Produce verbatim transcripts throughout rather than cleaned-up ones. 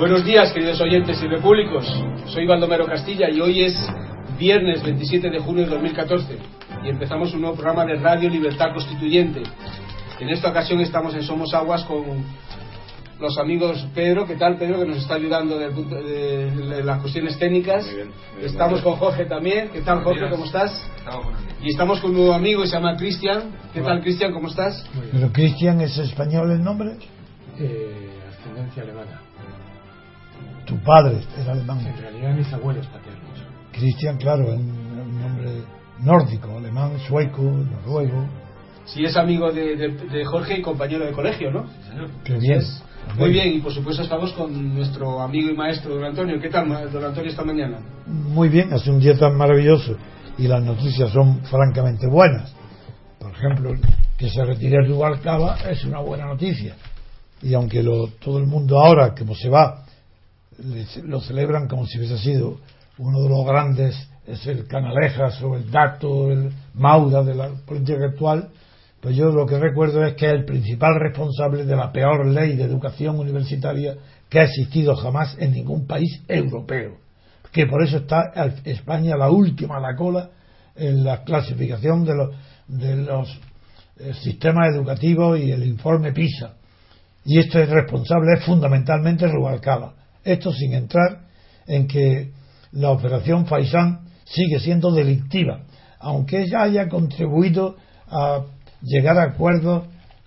Buenos días, queridos oyentes y repúblicos. Soy Baldomero Castilla y hoy es viernes veintisiete de junio de dos mil catorce y empezamos un nuevo programa de Radio Libertad Constituyente. En esta ocasión estamos en Somos Aguas con los amigos Pedro. ¿Qué tal, Pedro? Que nos está ayudando desde el punto de, de las cuestiones técnicas. Muy bien, muy bien, estamos con Jorge también. ¿Qué tal, Jorge? ¿Cómo estás? Estamos y estamos con un nuevo amigo que se llama Cristian. ¿Qué tal, Cristian? ¿Cómo estás? ¿Pero Cristian es español el nombre? Eh, ascendencia alemana. Tu padre era alemán. En realidad mis abuelos paternos. Cristian, claro, es un nombre nórdico, alemán, sueco, noruego. Sí, es amigo de, de, de Jorge y compañero de colegio, ¿no? Sí, señor. Qué bien. Es. Muy bien, y por supuesto estamos con nuestro amigo y maestro don Antonio. ¿Qué tal, don Antonio, esta mañana? Muy bien, hace un día tan maravilloso y las noticias son francamente buenas. Por ejemplo, que se retire Rubalcaba es una buena noticia. Y aunque lo, todo el mundo ahora, como se va, lo celebran como si hubiese sido uno de los grandes, es el Canalejas o el Dato, el Maura de la política actual, pues yo lo que recuerdo es que es el principal responsable de la peor ley de educación universitaria que ha existido jamás en ningún país europeo, que por eso está España la última a la cola en la clasificación de los, de los eh, sistemas educativos y el informe PISA, y esto es responsable, es fundamentalmente Rubalcaba. Esto sin entrar en que la operación Faisán sigue siendo delictiva, aunque ella haya contribuido a llegar a acuerdos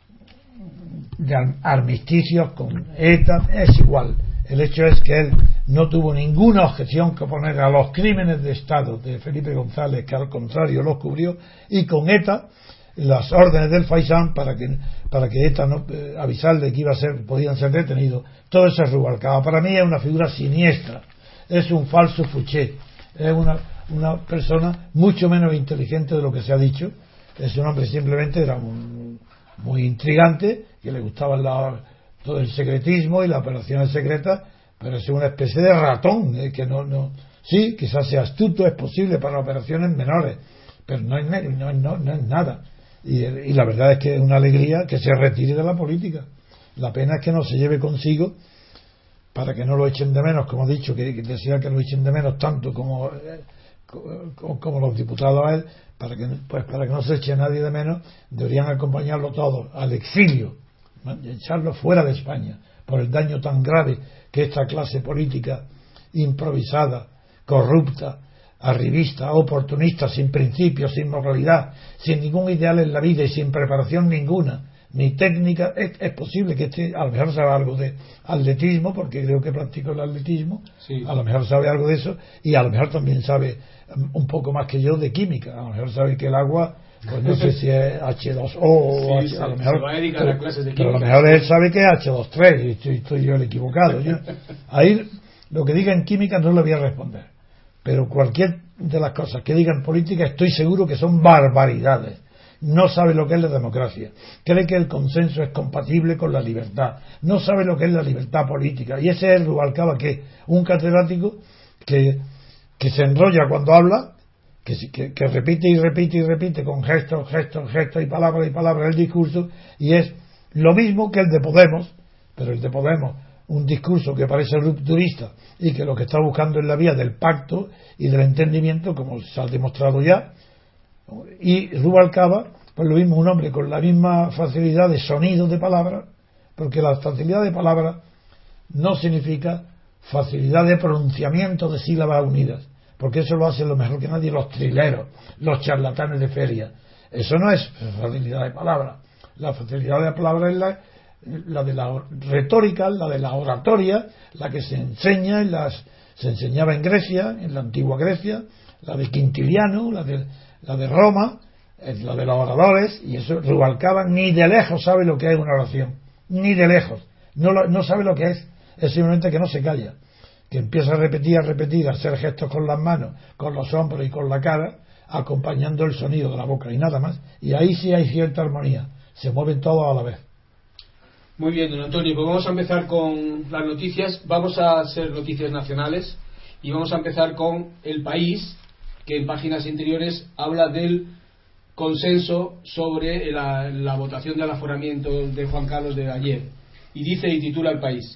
de armisticios con ETA, es igual. El hecho es que él no tuvo ninguna objeción que poner a los crímenes de Estado de Felipe González, que al contrario los cubrió, y con ETA las órdenes del Faisán para que para que ETA no eh, avisarle que iba a ser podían ser detenidos. Todo eso es Rubalcaba. Para mí es una figura siniestra, es un falso Fouché, es una una persona mucho menos inteligente de lo que se ha dicho. Es un hombre simplemente era un, muy intrigante, que le gustaba la, todo el secretismo y las operaciones secretas, pero es una especie de ratón, eh, que no no sí, quizás sea astuto, es posible para operaciones menores, pero no es no, no, no es nada. Y, y la verdad es que es una alegría que se retire de la política. La pena es que no se lleve consigo, para que no lo echen de menos, como he dicho, que, que decía que lo echen de menos tanto como, eh, como, como los diputados a él, para que, pues, para que no se eche nadie de menos, deberían acompañarlo todos al exilio, echarlo fuera de España, por el daño tan grave que esta clase política improvisada, corrupta, arribista, oportunista, sin principios, sin moralidad, sin ningún ideal en la vida y sin preparación ninguna, ni técnica, es, es posible que este, a lo mejor sabe algo de atletismo, porque creo que practico el atletismo, sí. A lo mejor sabe algo de eso, y a lo mejor también sabe un poco más que yo de química, a lo mejor sabe que el agua, pues no sé si es hache dos o o sí, H, a lo mejor, se va a dedicar a clases de pero química. a lo mejor él sabe que es hache dos tres y estoy, estoy yo el equivocado. Yo, ahí lo que diga en química no le voy a responder, pero cualquier de las cosas que diga en política estoy seguro que son barbaridades. No sabe lo que es la democracia, cree que el consenso es compatible con la libertad, no sabe lo que es la libertad política, y ese es Rubalcaba, que un catedrático que, que se enrolla cuando habla, que, que, que repite y repite y repite con gestos, gestos, gestos y palabras y palabras el discurso, y es lo mismo que el de Podemos, pero el de Podemos un discurso que parece rupturista y que lo que está buscando es la vía del pacto y del entendimiento, como se ha demostrado ya. Y Rubalcaba, pues lo mismo, un hombre con la misma facilidad de sonido de palabra, porque la facilidad de palabra no significa facilidad de pronunciamiento de sílabas unidas, porque eso lo hacen lo mejor que nadie los trileros, los charlatanes de feria. Eso no es facilidad de palabra. La facilidad de palabra es la, la de la retórica, la de la oratoria, la que se enseña en las, se enseñaba en Grecia, en la antigua Grecia, la de Quintiliano, la de la de Roma, es la de los oradores, y eso Rubalcaba ni de lejos sabe lo que es una oración, ni de lejos, no, lo, no sabe lo que es, es simplemente que no se calla, que empieza a repetir, a repetir, a hacer gestos con las manos, con los hombros y con la cara, acompañando el sonido de la boca y nada más, y ahí sí hay cierta armonía, se mueven todos a la vez. Muy bien, don Antonio, pues vamos a empezar con las noticias, vamos a hacer noticias nacionales y vamos a empezar con El País, que en páginas interiores habla del consenso sobre la, la votación del aforamiento de Juan Carlos de ayer, y dice y titula El País: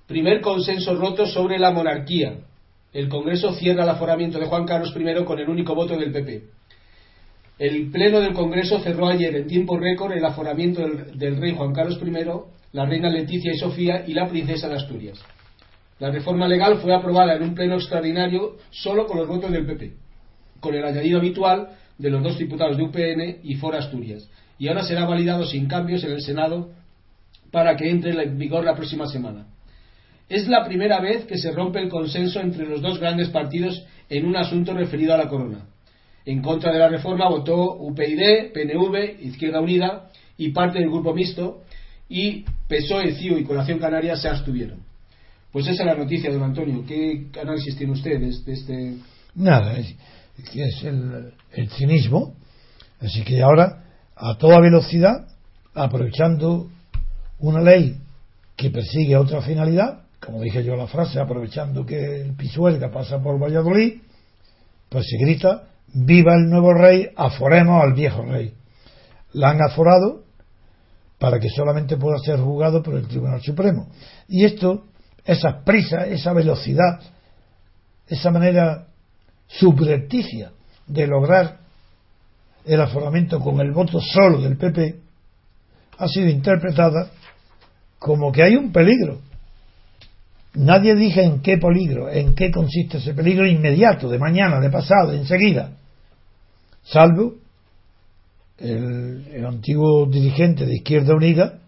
Primer consenso roto sobre la monarquía. El Congreso cierra el aforamiento de Juan Carlos primero con el único voto del P P. El Pleno del Congreso cerró ayer en tiempo récord el aforamiento del, del rey Juan Carlos primero, la reina Leticia y Sofía y la princesa de Asturias. La reforma legal fue aprobada en un pleno extraordinario solo con los votos del P P, con el añadido habitual de los dos diputados de U P N y Foro Asturias, y ahora será validado sin cambios en el Senado para que entre en vigor la próxima semana. Es la primera vez que se rompe el consenso entre los dos grandes partidos en un asunto referido a la corona. En contra de la reforma votó U P YD, P N V, Izquierda Unida y parte del Grupo Mixto, y P S O E, C I U y Coalición Canaria se abstuvieron. Pues esa es la noticia, don Antonio. ¿Qué análisis tiene usted de este...? Nada, es, es el, el cinismo. Así que ahora, a toda velocidad, aprovechando una ley que persigue otra finalidad, como dije yo la frase, aprovechando que el Pisuerga pasa por Valladolid, pues se grita: viva el nuevo rey, aforemos al viejo rey. La han aforado para que solamente pueda ser juzgado por el Tribunal Supremo. Y esto, esas prisas, esa velocidad, esa manera subrepticia de lograr el aforamiento con el voto solo del P P, ha sido interpretada como que hay un peligro. Nadie dice en qué peligro, en qué consiste ese peligro inmediato, de mañana, de pasado, de enseguida, salvo el, el antiguo dirigente de Izquierda Unida,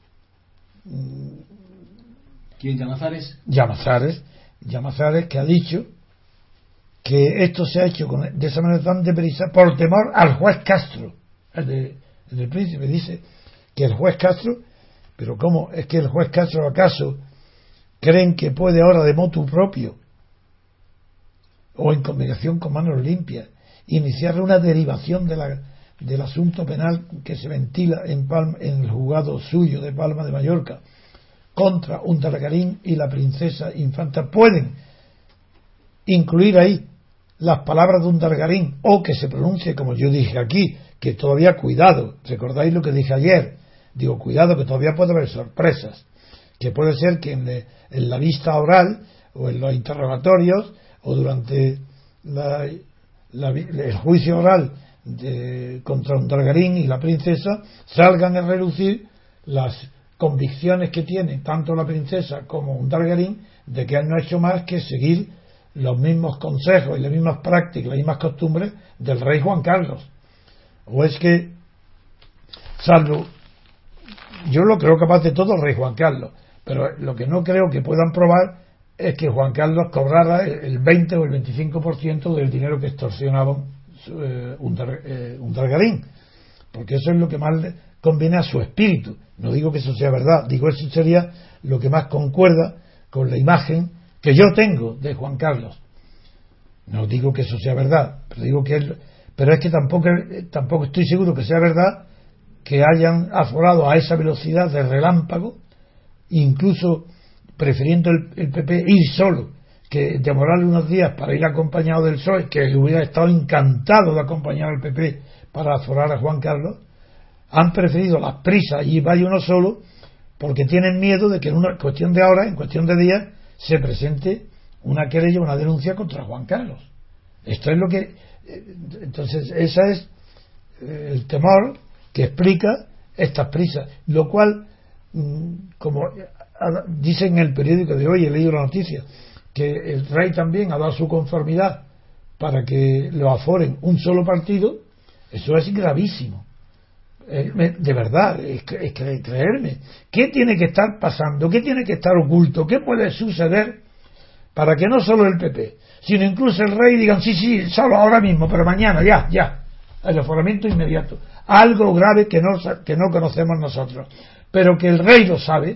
¿quién? Llamazares. Llamazares, Llamazares, que ha dicho que esto se ha hecho con, de esa manera tan deprisa por temor al juez Castro. El, de, el del Príncipe dice que el juez Castro, pero ¿cómo? ¿Es que el juez Castro acaso creen que puede ahora de motu propio o en combinación con manos limpias iniciar una derivación de la, del asunto penal que se ventila en, Palma, en el juzgado suyo de Palma de Mallorca contra Undargarín y la princesa infanta? Pueden incluir ahí las palabras de Undargarín, o que se pronuncie como yo dije aquí, que todavía cuidado, recordáis lo que dije ayer, digo cuidado que todavía puede haber sorpresas, que puede ser que en, le, en la vista oral o en los interrogatorios o durante la, la, el juicio oral de, contra Undargarín y la princesa salgan a relucir las convicciones que tiene tanto la princesa como Undargarín de que él no ha hecho más que seguir los mismos consejos y las mismas prácticas, las mismas costumbres del rey Juan Carlos. O es que, salvo, yo lo creo capaz de todo el rey Juan Carlos, pero lo que no creo que puedan probar es que Juan Carlos cobrara el veinte o el veinticinco por ciento del dinero que extorsionaban eh, Undargarín, porque eso es lo que más le conviene a su espíritu. No digo que eso sea verdad, digo eso sería lo que más concuerda con la imagen que yo tengo de Juan Carlos. No digo que eso sea verdad, pero digo que él, pero es que tampoco tampoco estoy seguro que sea verdad que hayan aforado a esa velocidad de relámpago, incluso prefiriendo el, el P P ir solo que demorarle unos días para ir acompañado del P S O E, que hubiera estado encantado de acompañar al P P para aforar a Juan Carlos. Han preferido las prisas y vaya uno solo porque tienen miedo de que en una cuestión de horas, en cuestión de días, se presente una querella, una denuncia contra Juan Carlos. Esto es lo que, entonces, ese es el temor que explica estas prisas, lo cual, como dicen en el periódico de hoy, he leído la noticia, que el rey también ha dado su conformidad para que lo aforen un solo partido. Eso es gravísimo. De verdad, es que, es que creerme, ¿qué tiene que estar pasando? ¿Qué tiene que estar oculto? ¿Qué puede suceder para que no solo el P P, sino incluso el rey digan sí, sí, solo ahora mismo, pero mañana, ya, ya, el aforamiento inmediato? Algo grave que no, que no conocemos nosotros, pero que el rey lo sabe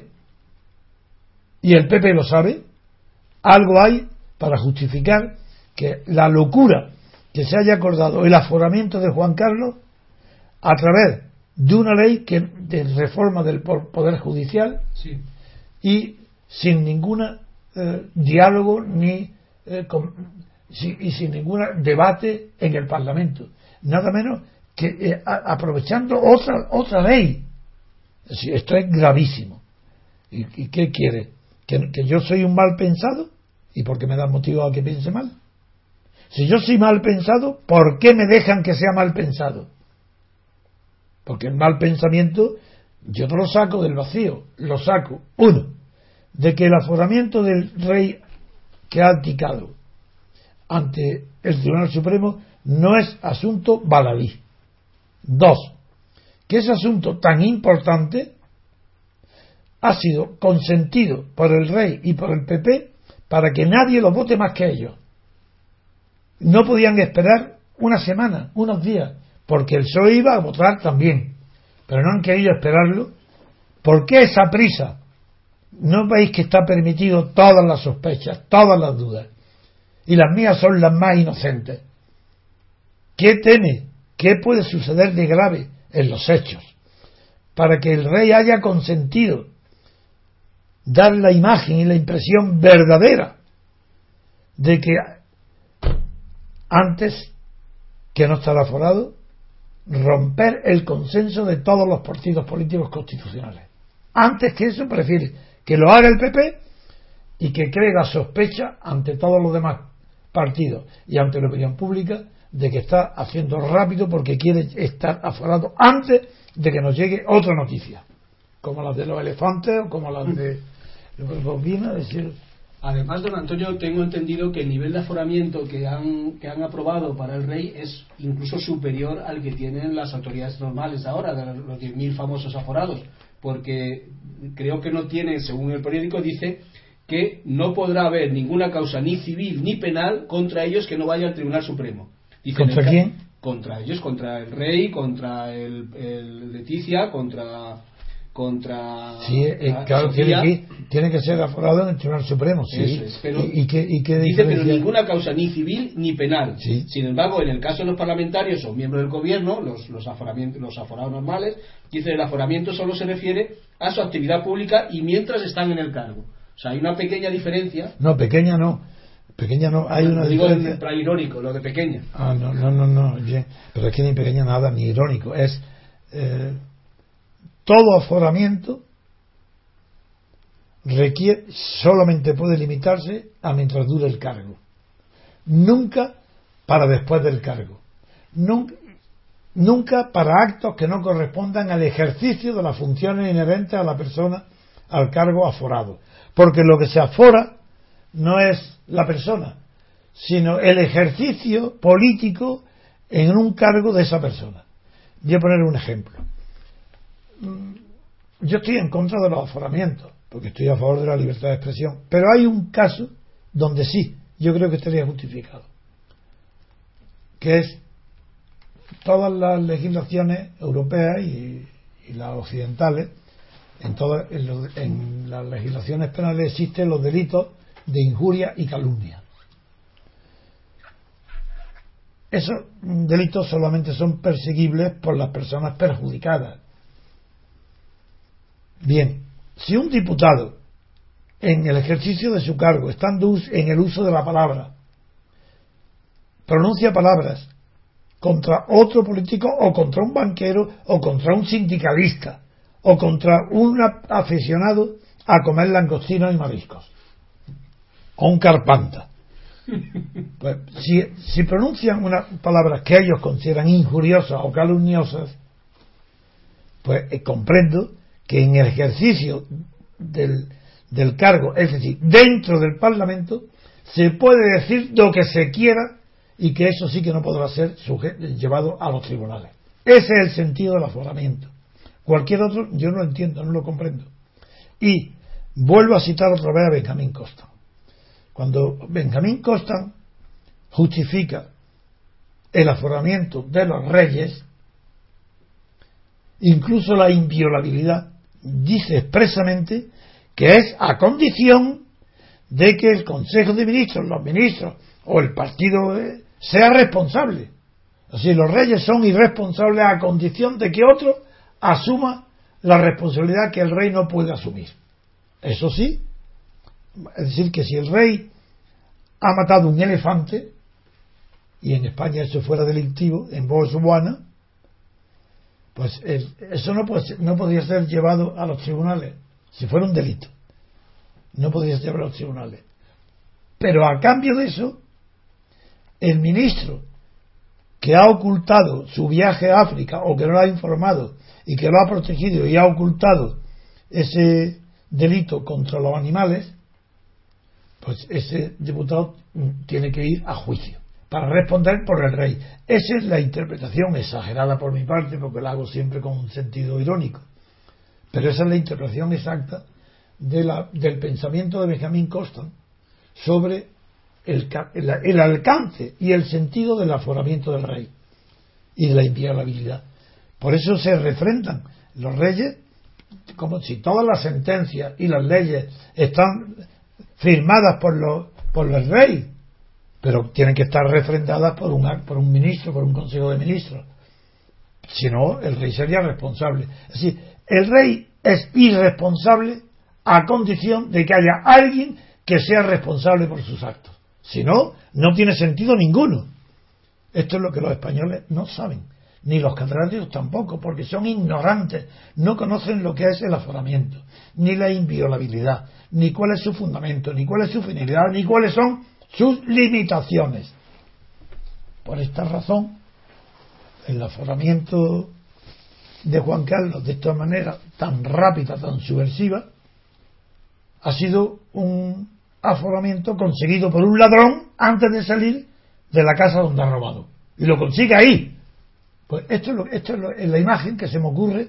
y el P P lo sabe. Algo hay para justificar que la locura que se haya acordado el aforamiento de Juan Carlos a través de una ley que de reforma del Poder Judicial, sí, y sin ningún eh, diálogo ni eh, con, si, y sin ningún debate en el Parlamento, nada menos que eh, a, aprovechando otra otra ley. Esto es gravísimo. ¿Y, y qué quiere? que, que yo soy un mal pensado, ¿y por qué me dan motivo a que piense mal? Si yo soy mal pensado, ¿por qué me dejan que sea mal pensado? Porque el mal pensamiento yo no lo saco del vacío, lo saco, uno, de que el aforamiento del rey que ha abdicado ante el Tribunal Supremo no es asunto baladí. Dos, que ese asunto tan importante ha sido consentido por el rey y por el P P para que nadie lo vote más que ellos. No podían esperar una semana, unos días, porque el P S O E iba a votar también, pero no han querido esperarlo. ¿Por qué esa prisa? ¿No veis que está permitido todas las sospechas, todas las dudas? Y las mías son las más inocentes. ¿Qué teme? ¿Qué puede suceder de grave en los hechos para que el rey haya consentido dar la imagen y la impresión verdadera de que antes que no estar aforado, romper el consenso de todos los partidos políticos constitucionales? Antes que eso, prefiere que lo haga el P P y que cree la sospecha ante todos los demás partidos y ante la opinión pública de que está haciendo rápido porque quiere estar aforado antes de que nos llegue otra noticia, como las de los elefantes o como las de los bovinos. Decir, además, don Antonio, tengo entendido que el nivel de aforamiento que han que han aprobado para el rey es incluso superior al que tienen las autoridades normales ahora, de los diez mil famosos aforados, porque creo que no tiene, según el periódico, dice que no podrá haber ninguna causa ni civil ni penal contra ellos que no vaya al Tribunal Supremo. Dice, ¿contra el, quién? Contra ellos, contra el rey, contra el, el Leticia, contra contra sí, eh, claro, tiene que, tiene que ser aforado en el Tribunal Supremo, sí. Eso es, pero ¿Y, y qué, y qué dice, pero ninguna causa ni civil ni penal. Sí. Sin embargo, en el caso de los parlamentarios o miembros del gobierno, los los aforamientos, los aforados normales, dice el aforamiento solo se refiere a su actividad pública y mientras están en el cargo. O sea, hay una pequeña diferencia. No, pequeña no. Pequeña no, hay una lo digo diferencia. Para irónico, lo de pequeña. Ah, no, no, no, no, bien. Pero es que ni pequeña nada, ni irónico. Es eh, todo aforamiento requiere, solamente puede limitarse a mientras dure el cargo. Nunca para después del cargo. Nunca, nunca para actos que no correspondan al ejercicio de las funciones inherentes a la persona al cargo aforado. Porque lo que se afora no es la persona, sino el ejercicio político en un cargo de esa persona. Voy a poner un ejemplo. Yo estoy en contra de los aforamientos, porque estoy a favor de la libertad de expresión, pero hay un caso donde sí, yo creo que estaría justificado, que es todas las legislaciones europeas y, y las occidentales. En, todas, en, lo, en las legislaciones penales existen los delitos de injuria y calumnia. Esos delitos solamente son perseguibles por las personas perjudicadas. Bien, si un diputado en el ejercicio de su cargo, estando en el uso de la palabra, pronuncia palabras contra otro político o contra un banquero o contra un sindicalista o contra un aficionado a comer langostinos y mariscos o un carpanta, pues, si, si pronuncian unas palabras que ellos consideran injuriosas o calumniosas, pues eh, comprendo que en el ejercicio del, del cargo, es decir, dentro del Parlamento, se puede decir lo que se quiera y que eso sí que no podrá ser sujeto, llevado a los tribunales. Ese es el sentido del aforamiento. Cualquier otro yo no lo entiendo, no lo comprendo. Y vuelvo a citar otra vez a Benjamín Constant. Cuando Benjamín Constant justifica el aforamiento de los reyes, incluso la inviolabilidad, dice expresamente que es a condición de que el Consejo de Ministros, los ministros o el partido eh, sea responsable. Así, los reyes son irresponsables a condición de que otro asuma la responsabilidad que el rey no puede asumir. Eso sí, es decir, que si el rey ha matado un elefante, y en España eso fuera delictivo, en Botswana, pues el, eso no, puede ser, no podría ser llevado a los tribunales si fuera un delito. no podía llevar a los tribunales. Pero a cambio de eso, el ministro que ha ocultado su viaje a África, o que no lo ha informado y que lo ha protegido y ha ocultado ese delito contra los animales, pues ese diputado tiene que ir a juicio para responder por el rey. Esa es la interpretación exagerada por mi parte, porque la hago siempre con un sentido irónico, pero esa es la interpretación exacta de la, del pensamiento de Benjamin Constant sobre el, el, el alcance y el sentido del aforamiento del rey y de la inviolabilidad. Por eso se refrendan los reyes como si todas las sentencias y las leyes están firmadas por los por el rey, pero tienen que estar refrendadas por un por un ministro, por un consejo de ministros. Si no, el rey sería responsable. Es decir, el rey es irresponsable a condición de que haya alguien que sea responsable por sus actos. Si no, no tiene sentido ninguno. Esto es lo que los españoles no saben, ni los catalanes tampoco, porque son ignorantes, no conocen lo que es el aforamiento, ni la inviolabilidad, ni cuál es su fundamento, ni cuál es su finalidad, ni cuáles son sus limitaciones. Por esta razón, el aforamiento de Juan Carlos de esta manera tan rápida, tan subversiva, ha sido un aforamiento conseguido por un ladrón antes de salir de la casa donde ha robado, y lo consigue ahí. Pues esto es, lo, esto es, lo, es la imagen que se me ocurre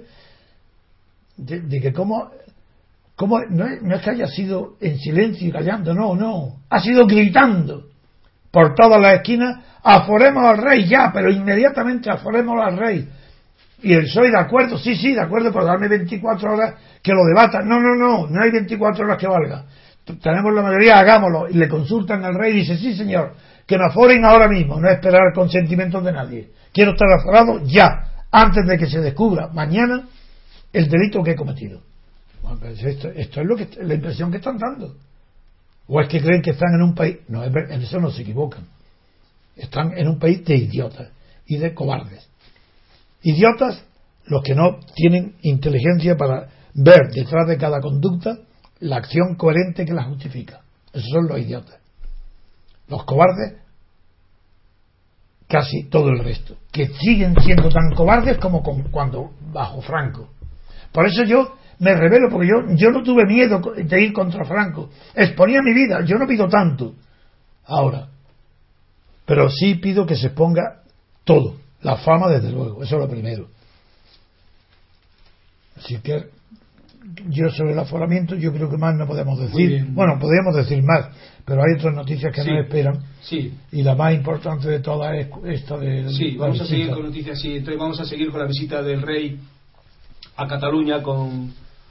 de, de que cómo, cómo no, es, no es que haya sido en silencio y callando, no, no, ha sido gritando por todas las esquinas: aforemos al rey ya, pero inmediatamente aforemos al rey. Y el soy de acuerdo, sí, sí, de acuerdo, pero darme veinticuatro horas que lo debatan. No, no, no, no hay veinticuatro horas que valga. Tenemos la mayoría, hagámoslo. Y le consultan al rey y dice: sí, señor, que me aforen ahora mismo, no esperar consentimientos de nadie. Quiero estar aforado ya, antes de que se descubra mañana el delito que he cometido. Bueno, pues esto, esto es lo que la impresión que están dando. ¿O es que creen que están en un país? No, en eso no se equivocan. Están en un país de idiotas y de cobardes. Idiotas los que no tienen inteligencia para ver detrás de cada conducta la acción coherente que la justifica. Esos son los idiotas. Los cobardes, casi todo el resto, que siguen siendo tan cobardes como con, cuando bajo Franco. Por eso yo me rebelo, porque yo, yo no tuve miedo de ir contra Franco, exponía mi vida, yo no pido tanto ahora, pero sí pido que se exponga todo, la fama desde luego, eso es lo primero. Así que yo sobre el aforamiento yo creo que más no podemos decir. Bueno, podríamos decir más, pero hay otras noticias que sí nos esperan. Sí. Y la más importante de todas es esta de sí, vamos visita. a seguir con noticias. Sí, entonces vamos a seguir con la visita del rey a Cataluña con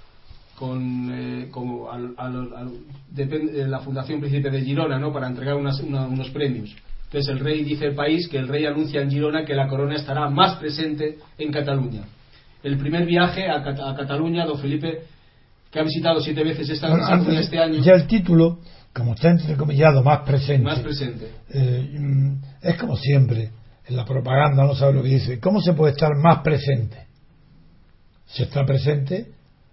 con, eh, con al, al, al, depende de la Fundación Príncipe de Girona, ¿no? Para entregar unas, una, unos premios. Entonces el rey dice el país que el rey anuncia en Girona que la corona estará más presente en Cataluña. El primer viaje a, Cat- a Cataluña, don Felipe, que ha visitado siete veces esta bueno, antes, este año. Ya el título, como está entrecomillado, más presente. Más presente. Eh, es como siempre, en la propaganda no sabe lo que dice. ¿Cómo se puede estar más presente? Se está presente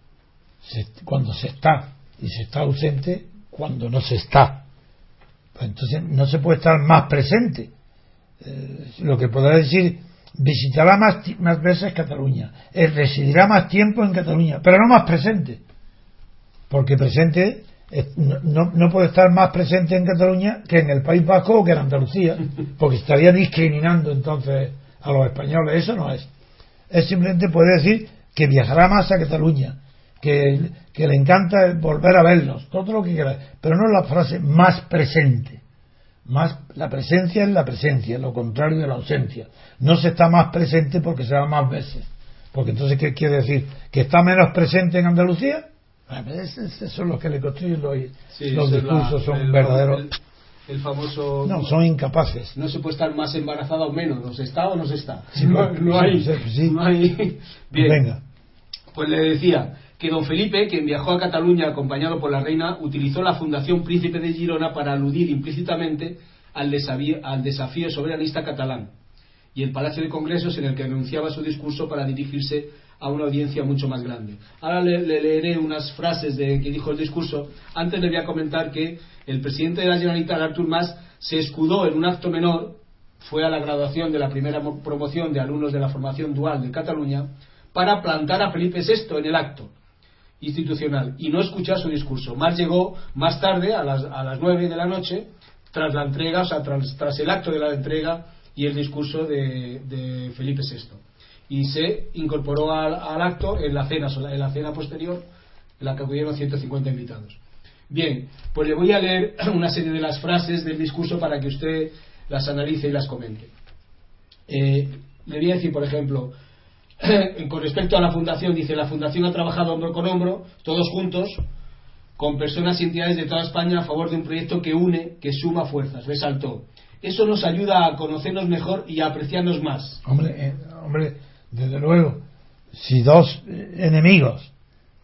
se, cuando se está, y se está ausente cuando no se está. Pues entonces no se puede estar más presente. Eh, lo que podrá decir: visitará más, más veces Cataluña, eh, residirá más tiempo en Cataluña, pero no más presente, porque presente eh, no, no, no puede estar más presente en Cataluña que en el País Vasco o que en Andalucía, porque estaría discriminando entonces a los españoles. Eso no es. Es simplemente puede decir que viajará más a Cataluña, que, que le encanta volver a verlos, todo lo que quiera, pero no la frase más presente. Más, la presencia es la presencia, lo contrario de la ausencia. No se está más presente porque se va más veces. Porque entonces, ¿qué quiere decir? ¿Que está menos presente en Andalucía? Esos son los que le construyen los, sí, los discursos, la, son el, verdaderos. El, el famoso. No, son incapaces. No se puede estar más embarazada o menos. ¿No se está o no se está? Sí, no, no, sí, hay, sí, sí. no hay. Bien. Venga. Pues le decía que don Felipe, quien viajó a Cataluña acompañado por la reina, utilizó la Fundación Príncipe de Girona para aludir implícitamente al desafío, al desafío soberanista catalán y el Palacio de Congresos en el que anunciaba su discurso para dirigirse a una audiencia mucho más grande. Ahora le, le leeré unas frases de que dijo el discurso. Antes le voy a comentar que el presidente de la Generalitat, Artur Mas, se escudó en un acto menor, fue a la graduación de la primera promoción de alumnos de la formación dual de Cataluña, para plantar a Felipe sexto en el acto institucional y no escuchar su discurso. Mas llegó más tarde, a las, a las nueve de la noche, tras la entrega, o sea, tras, tras el acto de la entrega y el discurso de, de Felipe sexto. Y se incorporó al, al acto en la cena, en la cena posterior, en la que acudieron ciento cincuenta invitados. Bien, pues le voy a leer una serie de las frases del discurso para que usted las analice y las comente. Eh, le voy a decir, por ejemplo, con respecto a la fundación, dice: la fundación ha trabajado hombro con hombro, todos juntos, con personas y entidades de toda España a favor de un proyecto que une, que suma fuerzas. Resaltó: eso nos ayuda a conocernos mejor y a apreciarnos más. Hombre, eh, hombre, desde luego, si dos enemigos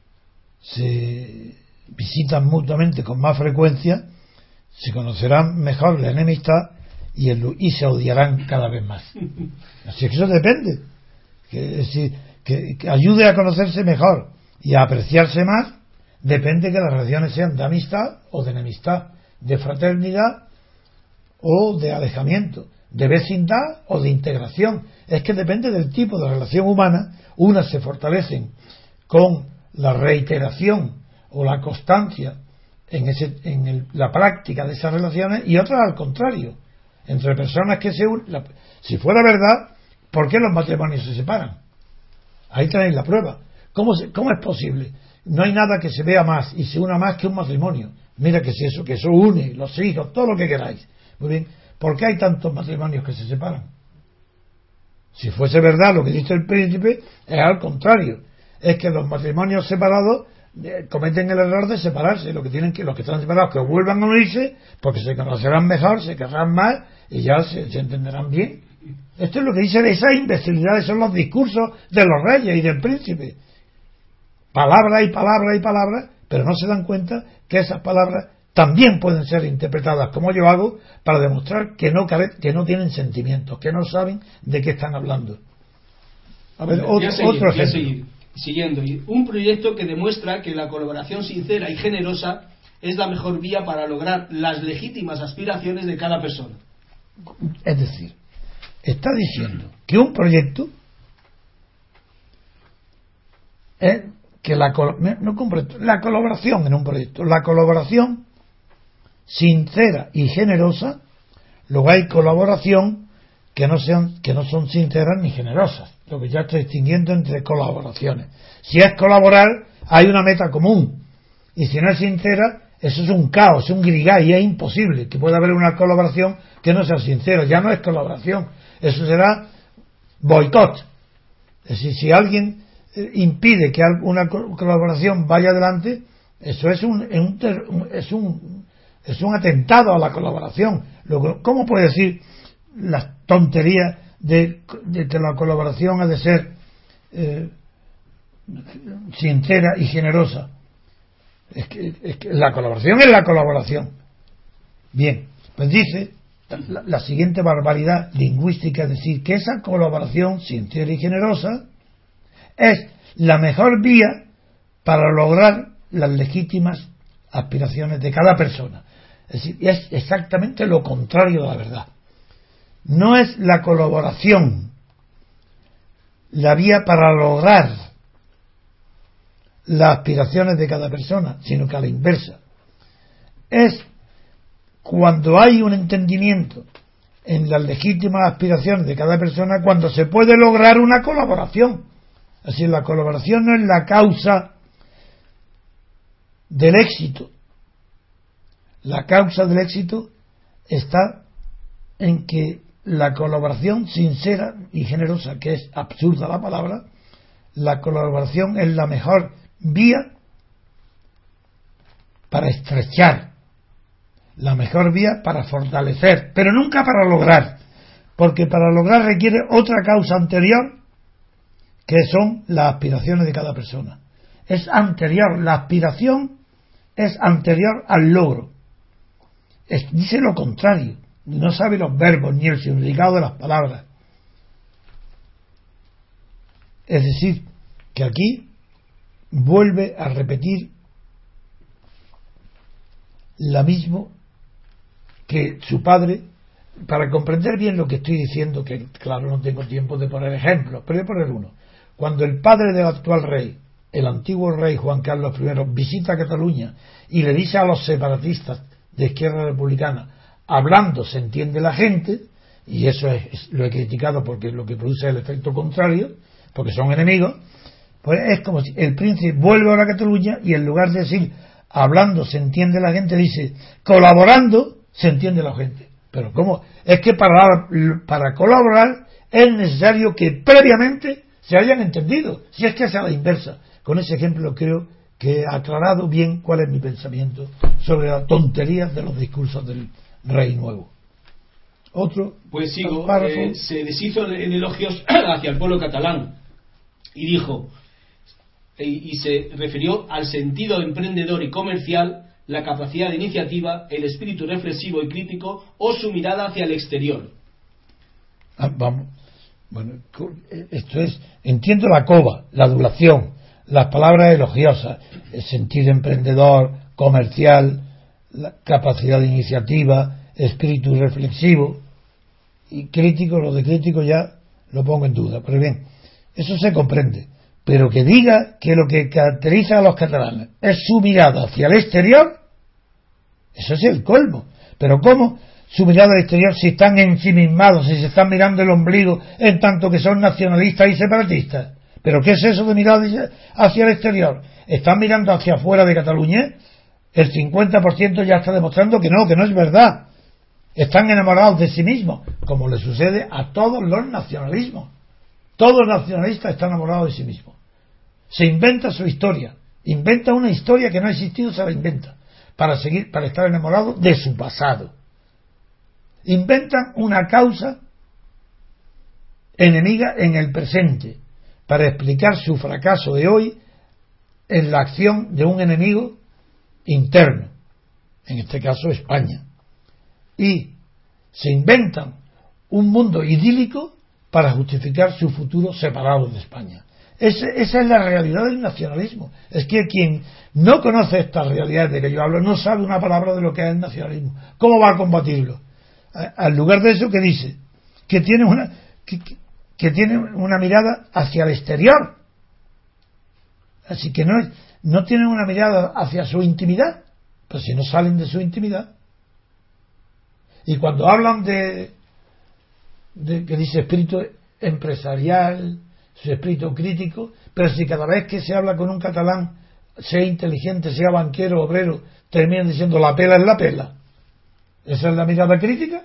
se visitan mutuamente con más frecuencia, se conocerán mejor la enemistad y, el, y se odiarán cada vez más. Así que eso depende. Que, si, que, que ayude a conocerse mejor y a apreciarse más, depende que las relaciones sean de amistad o de enemistad, de fraternidad o de alejamiento, de vecindad o de integración. Es que depende del tipo de relación humana. Unas se fortalecen con la reiteración o la constancia en, ese, en el, la práctica de esas relaciones, y otras al contrario, entre personas que se unen. Si fuera verdad, ¿por qué los matrimonios se separan? Ahí tenéis la prueba. ¿Cómo, se, ¿Cómo es posible? No hay nada que se vea más y se una más que un matrimonio. Mira que es eso, que eso une, los hijos, todo lo que queráis. Muy bien. ¿Por qué hay tantos matrimonios que se separan? Si fuese verdad lo que dice el príncipe, es al contrario. Es que los matrimonios separados eh, cometen el error de separarse. Lo que tienen que, los que están separados, que vuelvan a unirse, porque se conocerán mejor, se querrán más y ya se, se entenderán bien. Esto es lo que dicen esas imbecilidades, son los discursos de los reyes y del príncipe. Palabras y palabras y palabras, pero no se dan cuenta que esas palabras también pueden ser interpretadas como yo hago para demostrar que no, que no tienen sentimientos, que no saben de qué están hablando. A ver, voy otro, a seguir, otro voy a ejemplo. seguir, siguiendo. Un proyecto que demuestra que la colaboración sincera y generosa es la mejor vía para lograr las legítimas aspiraciones de cada persona. Es decir, está diciendo que un proyecto es que la, no completo, la colaboración en un proyecto, la colaboración sincera y generosa. Luego hay colaboración que no sean, que no son sinceras ni generosas, lo que ya está distinguiendo entre colaboraciones. Si es colaborar, hay una meta común, y si no es sincera, eso es un caos, es un grigay, es imposible que pueda haber una colaboración que no sea sincera. Ya no es colaboración, eso será boicot. Es decir, si alguien impide que una colaboración vaya adelante, eso es un, es un es un atentado a la colaboración. ¿Cómo puede decir las tonterías de, de que la colaboración ha de ser eh, sincera y generosa? Es que, es que la colaboración es la colaboración. Bien, pues dice la, la siguiente barbaridad lingüística, es decir, que esa colaboración sincera y generosa es la mejor vía para lograr las legítimas aspiraciones de cada persona. Es decir, es exactamente lo contrario de la verdad. No es la colaboración la vía para lograr las aspiraciones de cada persona, sino que a la inversa. Es cuando hay un entendimiento en las legítimas aspiraciones de cada persona, cuando se puede lograr una colaboración. Así, la colaboración no es la causa del éxito. La causa del éxito está en que la colaboración sincera y generosa, que es absurda la palabra, la colaboración es la mejor vía para estrechar, la mejor vía para fortalecer, pero nunca para lograr, porque para lograr requiere otra causa anterior, que son las aspiraciones de cada persona. Es anterior, la aspiración es anterior al logro. Es, dice lo contrario, no sabe los verbos ni el significado de las palabras. Es decir, que aquí vuelve a repetir la mismo que su padre, para comprender bien lo que estoy diciendo, que claro no tengo tiempo de poner ejemplos, pero voy a poner uno. Cuando el padre del actual rey, el antiguo rey Juan Carlos primero, visita Cataluña y le dice a los separatistas de Izquierda Republicana, hablando se entiende la gente, y eso es, es, lo he criticado porque lo que produce es el efecto contrario, porque son enemigos, pues es como si el príncipe vuelve ahora a Cataluña y en lugar de decir hablando se entiende la gente, dice colaborando se entiende la gente. Pero ¿cómo? Es que para, para colaborar es necesario que previamente se hayan entendido, si es que es a la inversa. Con ese ejemplo creo que he aclarado bien cuál es mi pensamiento sobre las tonterías de los discursos del rey nuevo. Otro pues sigo, eh, se deshizo en elogios hacia el pueblo catalán y dijo, y, y se refirió al sentido emprendedor y comercial, la capacidad de iniciativa, el espíritu reflexivo y crítico o su mirada hacia el exterior. Ah, vamos, bueno, esto es, entiendo la coba, la adulación, las palabras elogiosas, el sentido emprendedor, comercial, la capacidad de iniciativa, espíritu reflexivo y crítico. Lo de crítico ya lo pongo en duda, pero bien, eso se comprende. Pero que diga que lo que caracteriza a los catalanes es su mirada hacia el exterior, eso es el colmo. Pero ¿cómo su mirada al exterior si están ensimismados, si se están mirando el ombligo en tanto que son nacionalistas y separatistas? ¿Pero qué es eso de mirar hacia el exterior? ¿Están mirando hacia afuera de Cataluña? El cincuenta por ciento ya está demostrando que no, que no es verdad. Están enamorados de sí mismos, como le sucede a todos los nacionalismos. Todo nacionalista está enamorado de sí mismo. Se inventa su historia, inventa una historia que no ha existido, se la inventa para seguir, para estar enamorado de su pasado. Inventan una causa enemiga en el presente para explicar su fracaso de hoy en la acción de un enemigo interno, en este caso España. Y se inventan un mundo idílico para justificar su futuro separado de España. Ese, esa es la realidad del nacionalismo. Es que quien no conoce esta realidad de que yo hablo no sabe una palabra de lo que es el nacionalismo. ¿Cómo va a combatirlo? Al lugar de eso, que dice que tiene una que, que tiene una mirada hacia el exterior, así que no es, no tienen una mirada hacia su intimidad, pues si no salen de su intimidad. Y cuando hablan de de que dice espíritu empresarial, su espíritu crítico, pero si cada vez que se habla con un catalán, sea inteligente, sea banquero, obrero, terminan diciendo la pela es la pela, ¿esa es la mirada crítica?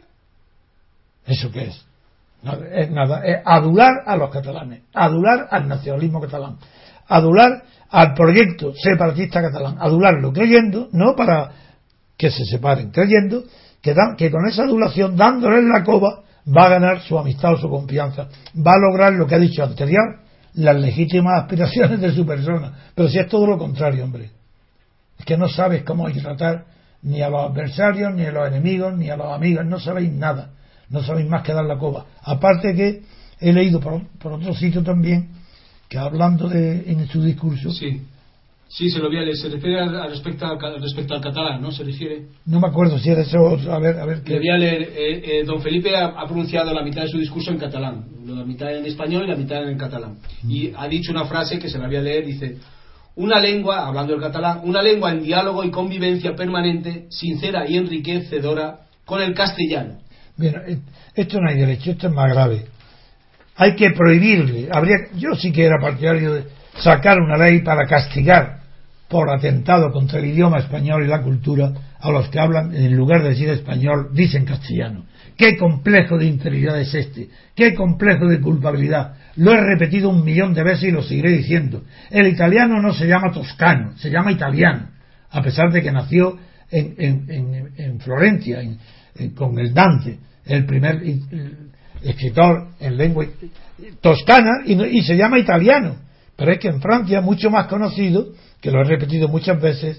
¿Eso qué es? Nada, es nada, es adular a los catalanes, adular al nacionalismo catalán, adular al proyecto separatista catalán, adularlo creyendo, no para que se separen, creyendo que, dan, que con esa adulación, dándoles la coba, va a ganar su amistad o su confianza, va a lograr lo que ha dicho anterior, las legítimas aspiraciones de su persona. Pero si es todo lo contrario, hombre, es que no sabes cómo hay que tratar ni a los adversarios, ni a los enemigos, ni a los amigos, no sabéis nada, no sabéis más que dar la coba. Aparte que he leído por, por otro sitio también, que hablando de en su discurso, sí. Sí, se lo voy a leer. Se refiere a, a respecto, a, respecto al catalán, ¿no? Se refiere. No me acuerdo si era eso. A ver, a ver. Le voy a leer. Eh, eh, don Felipe ha, ha pronunciado la mitad de su discurso en catalán, la mitad en español y la mitad en catalán. Mm. Y ha dicho una frase que se la voy a leer. Dice: una lengua, hablando del catalán, una lengua en diálogo y convivencia permanente, sincera y enriquecedora con el castellano. Mira, esto no hay derecho. Esto es más grave. Hay que prohibirle. Habría, yo sí que era partidario de sacar una ley para castigar por atentado contra el idioma español y la cultura a los que hablan, en lugar de decir español, dicen castellano. Qué complejo de inferioridad es este, qué complejo de culpabilidad. Lo he repetido un millón de veces y lo seguiré diciendo. El italiano no se llama toscano, se llama italiano, a pesar de que nació en, en, en, en Florencia, en, en, con el Dante, el primer el escritor en lengua toscana, y, y se llama italiano. Pero es que en Francia, mucho más conocido, que lo he repetido muchas veces,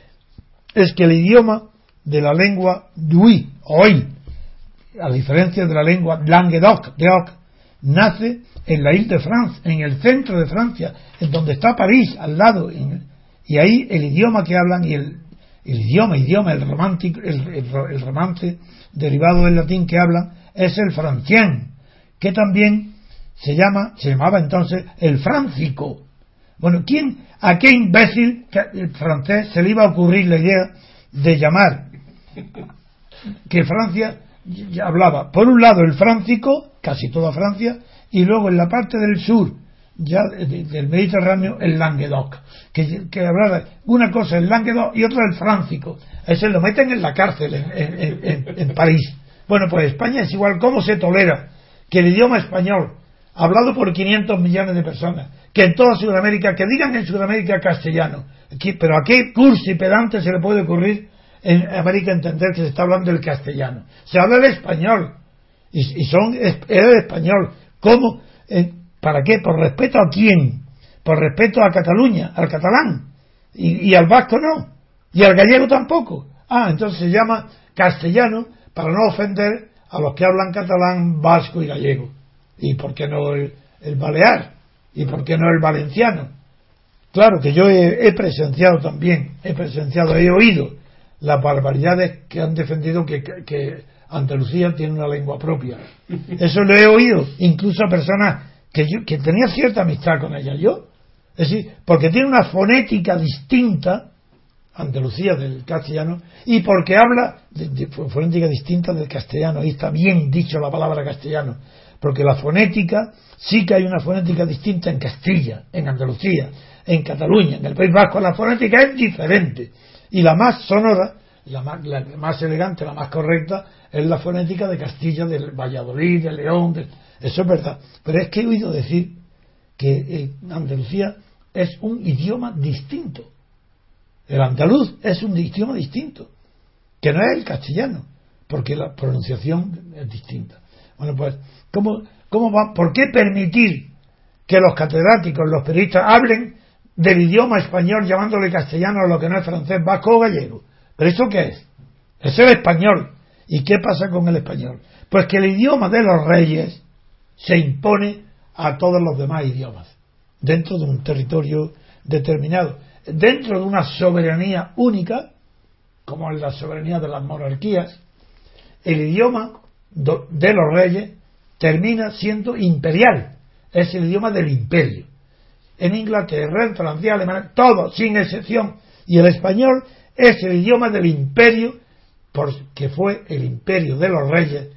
es que el idioma de la lengua d'Oí, hoy, a diferencia de la lengua Languedoc, nace en la Ile-de-France, en el centro de Francia, en donde está París, al lado, en, y ahí el idioma que hablan y el, el idioma, idioma, el romántico, el, el, el romance derivado del latín que hablan es el francien, que también se llama, se llamaba entonces el fráncico. Bueno, ¿quién, a qué imbécil el francés se le iba a ocurrir la idea de llamar que Francia hablaba, por un lado el fráncico, casi toda Francia, y luego en la parte del sur, ya del Mediterráneo, el Languedoc, que, que hablaba una cosa el Languedoc y otra el fráncico. Ese lo meten en la cárcel en, en, en, en París. Bueno, pues España es igual. ¿Cómo se tolera que el idioma español, hablado por quinientos millones de personas, que en toda Sudamérica, que digan en Sudamérica castellano, pero a qué cursi pedante se le puede ocurrir en América entender que se está hablando el castellano? Se habla el español y, y son es el español. ¿Cómo? Eh, ¿Para qué? ¿Por respeto a quién? Por respeto a Cataluña, al catalán, y, y al vasco no, y al gallego tampoco. Ah, entonces se llama castellano para no ofender a los que hablan catalán, vasco y gallego. ¿Y por qué no el, el balear? ¿Y por qué no el valenciano? Claro que yo he, he presenciado también, he presenciado, he oído las barbaridades que han defendido que, que, que Andalucía tiene una lengua propia. Eso lo he oído incluso a personas que yo que tenía cierta amistad con ellas. Yo, es decir, porque tiene una fonética distinta, Andalucía, del castellano, y porque habla de, de fonética distinta del castellano. Ahí está bien dicho la palabra castellano, porque la fonética, sí que hay una fonética distinta en Castilla, en Andalucía, en Cataluña, en el País Vasco. La fonética es diferente, y la más sonora, la más, la más elegante, la más correcta, es la fonética de Castilla, del Valladolid, de León, de, eso es verdad. Pero es que he oído decir que eh, Andalucía es un idioma distinto. El andaluz es un idioma distinto, que no es el castellano, porque la pronunciación es distinta. Bueno, pues, ¿cómo, cómo va? ¿Por qué permitir que los catedráticos, los periodistas, hablen del idioma español llamándole castellano a lo que no es francés, vasco o gallego? ¿Pero eso qué es? Es el español. ¿Y qué pasa con el español? Pues que el idioma de los reyes se impone a todos los demás idiomas, dentro de un territorio determinado, dentro de una soberanía única, como es la soberanía de las monarquías. El idioma de los reyes termina siendo imperial, es el idioma del imperio. En Inglaterra, en Francia, Alemania, todo, sin excepción. Y el español es el idioma del imperio, porque fue el imperio de los reyes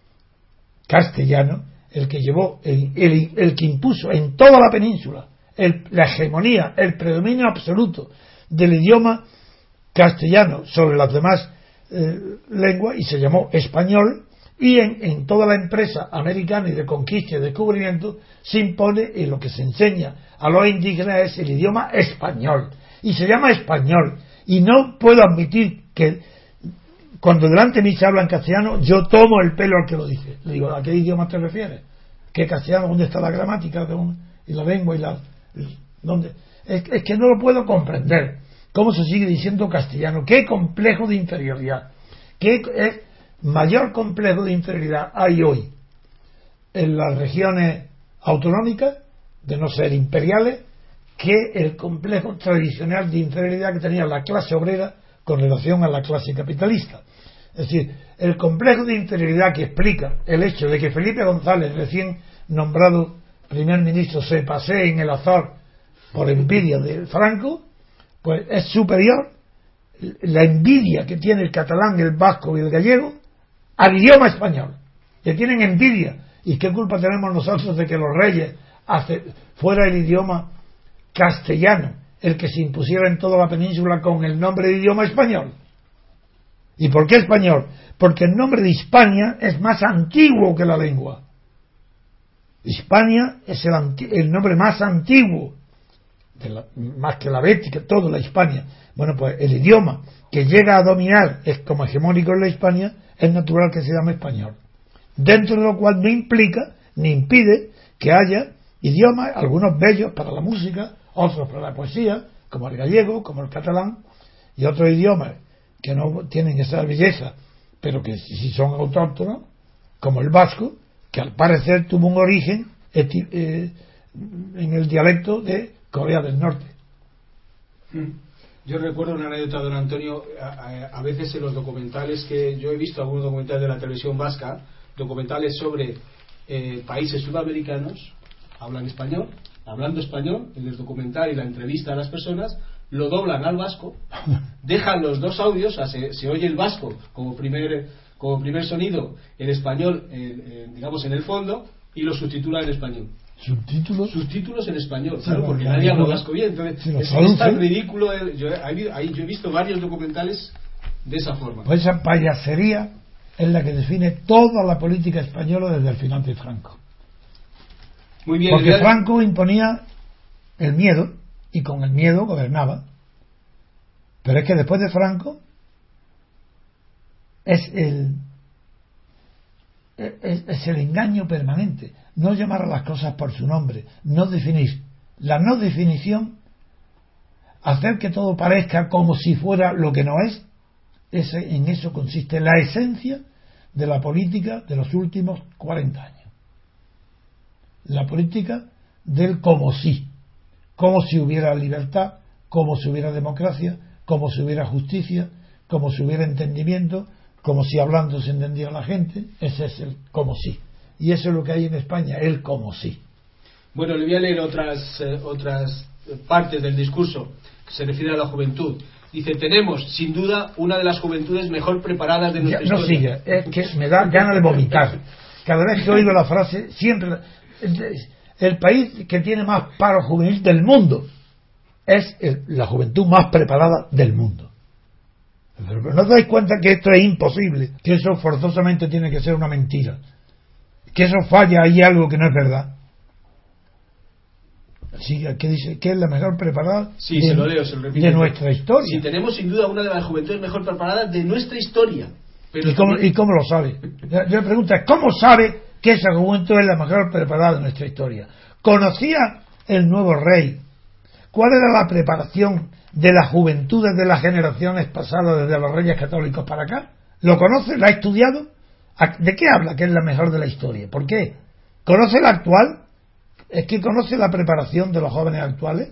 castellano el que llevó, el, el, el que impuso en toda la península el, la hegemonía, el predominio absoluto del idioma castellano sobre las demás eh, lenguas, y se llamó español. Y en, en toda la empresa americana y de conquista y descubrimiento se impone, y lo que se enseña a los indígenas es el idioma español, y se llama español. Y no puedo admitir que cuando delante de mí se habla en castellano, yo tomo el pelo al que lo dice. Le digo, ¿a qué idioma te refieres? ¿Qué castellano? ¿Dónde está la gramática de un, y la lengua y la... ¿dónde? Es, es que no lo puedo comprender. ¿Cómo se sigue diciendo castellano? ¿Qué complejo de inferioridad? ¿Qué es mayor complejo de inferioridad hay hoy en las regiones autonómicas, de no ser imperiales, que el complejo tradicional de inferioridad que tenía la clase obrera con relación a la clase capitalista? Es decir, el complejo de inferioridad que explica el hecho de que Felipe González, recién nombrado primer ministro, se pasee en el Azor por envidia de Franco, pues es superior la envidia que tiene el catalán, el vasco y el gallego al idioma español. Le tienen envidia. ¿Y qué culpa tenemos nosotros de que los reyes hace, fuera el idioma castellano el que se impusiera en toda la península con el nombre de idioma español? ¿Y por qué español? Porque el nombre de Hispania es más antiguo que la lengua. Hispania es el, anti- el nombre más antiguo, de la, más que la bética, todo la Hispania. Bueno, pues el idioma que llega a dominar es como hegemónico en la Hispania, es natural que se llame español. Dentro de lo cual no implica ni impide que haya idiomas, algunos bellos para la música, otros para la poesía, como el gallego, como el catalán, y otros idiomas que no tienen esa belleza, pero que sí son autóctonos, como el vasco, que al parecer tuvo un origen eti- eh, en el dialecto de Corea del Norte. Yo recuerdo una anécdota, don Antonio, a, a, a veces en los documentales que yo he visto, algunos documentales de la televisión vasca, documentales sobre eh, países sudamericanos, hablan español, hablando español, en el documental y la entrevista a las personas, lo doblan al vasco, dejan los dos audios, o sea, se, se oye el vasco como primer, como primer sonido, el español, eh, eh, digamos, en el fondo, y lo subtitulan en español. ¿Subtítulos? Subtítulos en español, Sí, claro, bueno, porque no, nadie habla no, vasco bien. Entonces, sí, es, es tan ridículo. El, yo, ahí, ahí yo he visto varios documentales de esa forma. Pues esa payasería es la que define toda la política española desde el final de Franco. Muy bien. Porque el... Franco imponía el miedo y con el miedo gobernaba. Pero es que después de Franco es el es, es el engaño permanente. No llamar a las cosas por su nombre, no definir. La no definición, hacer que todo parezca como si fuera lo que no es, ese, en eso consiste la esencia de la política de los últimos cuarenta años. La política del como si, como si hubiera libertad, como si hubiera democracia, como si hubiera justicia, como si hubiera entendimiento, como si hablando se entendía la gente. Ese es el como si. Y eso es lo que hay en España, el como sí. Bueno, le voy a leer otras eh, otras partes del discurso que se refiere a la juventud. Dice: tenemos, sin duda, una de las juventudes mejor preparadas de nuestra ya, no historia. sigue, es que me da ganas de vomitar. Cada vez que oigo la frase, siempre... El país que tiene más paro juvenil del mundo es el, la juventud más preparada del mundo. Pero, pero no os dais cuenta que esto es imposible, que eso forzosamente tiene que ser una mentira, que eso falla, hay algo que no es verdad. Sí, ¿qué dice? ¿Qué es la mejor preparada? Sí, de, se lo leo, se lo repito. De nuestra historia. Sí, tenemos sin duda una de las juventudes mejor preparadas de nuestra historia. Pero ¿Y, cómo, también... ¿Y cómo lo sabe? Yo le pregunto, ¿cómo sabe que esa juventud es la mejor preparada de nuestra historia? ¿Conocía el nuevo rey? ¿Cuál era la preparación de las juventudes de las generaciones pasadas desde los reyes católicos para acá? ¿Lo conoce? ¿La ha estudiado? ¿De qué habla que es la mejor de la historia? ¿Por qué? ¿Conoce la actual? ¿Es que conoce la preparación de los jóvenes actuales?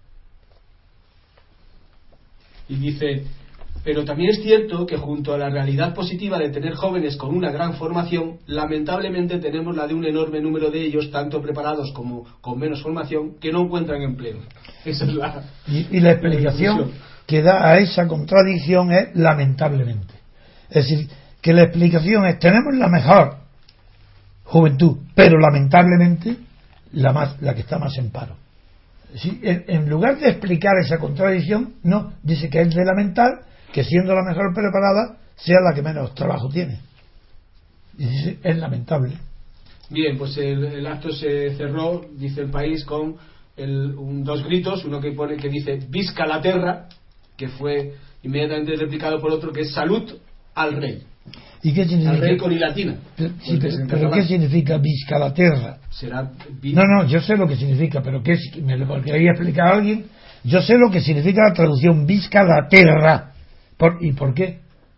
Y dice: pero también es cierto que junto a la realidad positiva de tener jóvenes con una gran formación, lamentablemente tenemos la de un enorme número de ellos, tanto preparados como con menos formación, que no encuentran empleo. Esa es la... Y, y la explicación la que da a esa contradicción es lamentablemente. Es decir, que la explicación es: tenemos la mejor juventud, pero lamentablemente la más la que está más en paro. Sí, en, en lugar de explicar esa contradicción, no, dice que es de lamentar que siendo la mejor preparada sea la que menos trabajo tiene. Y dice, es lamentable. Bien, pues el, el acto se cerró, dice el país, con el, un, dos gritos, uno que pone que dice Visca la terra, que fue inmediatamente replicado por otro que es salud al rey. ¿Y qué significa? Al rey con i latina. Pero, sí, pero, pero ¿qué significa Visca la terra? Será vi... No, no, yo sé lo que significa, pero ¿qué es? Me lo quería explicar a alguien. Yo sé lo que significa la traducción Visca la terra. ¿Por, ¿Y por qué?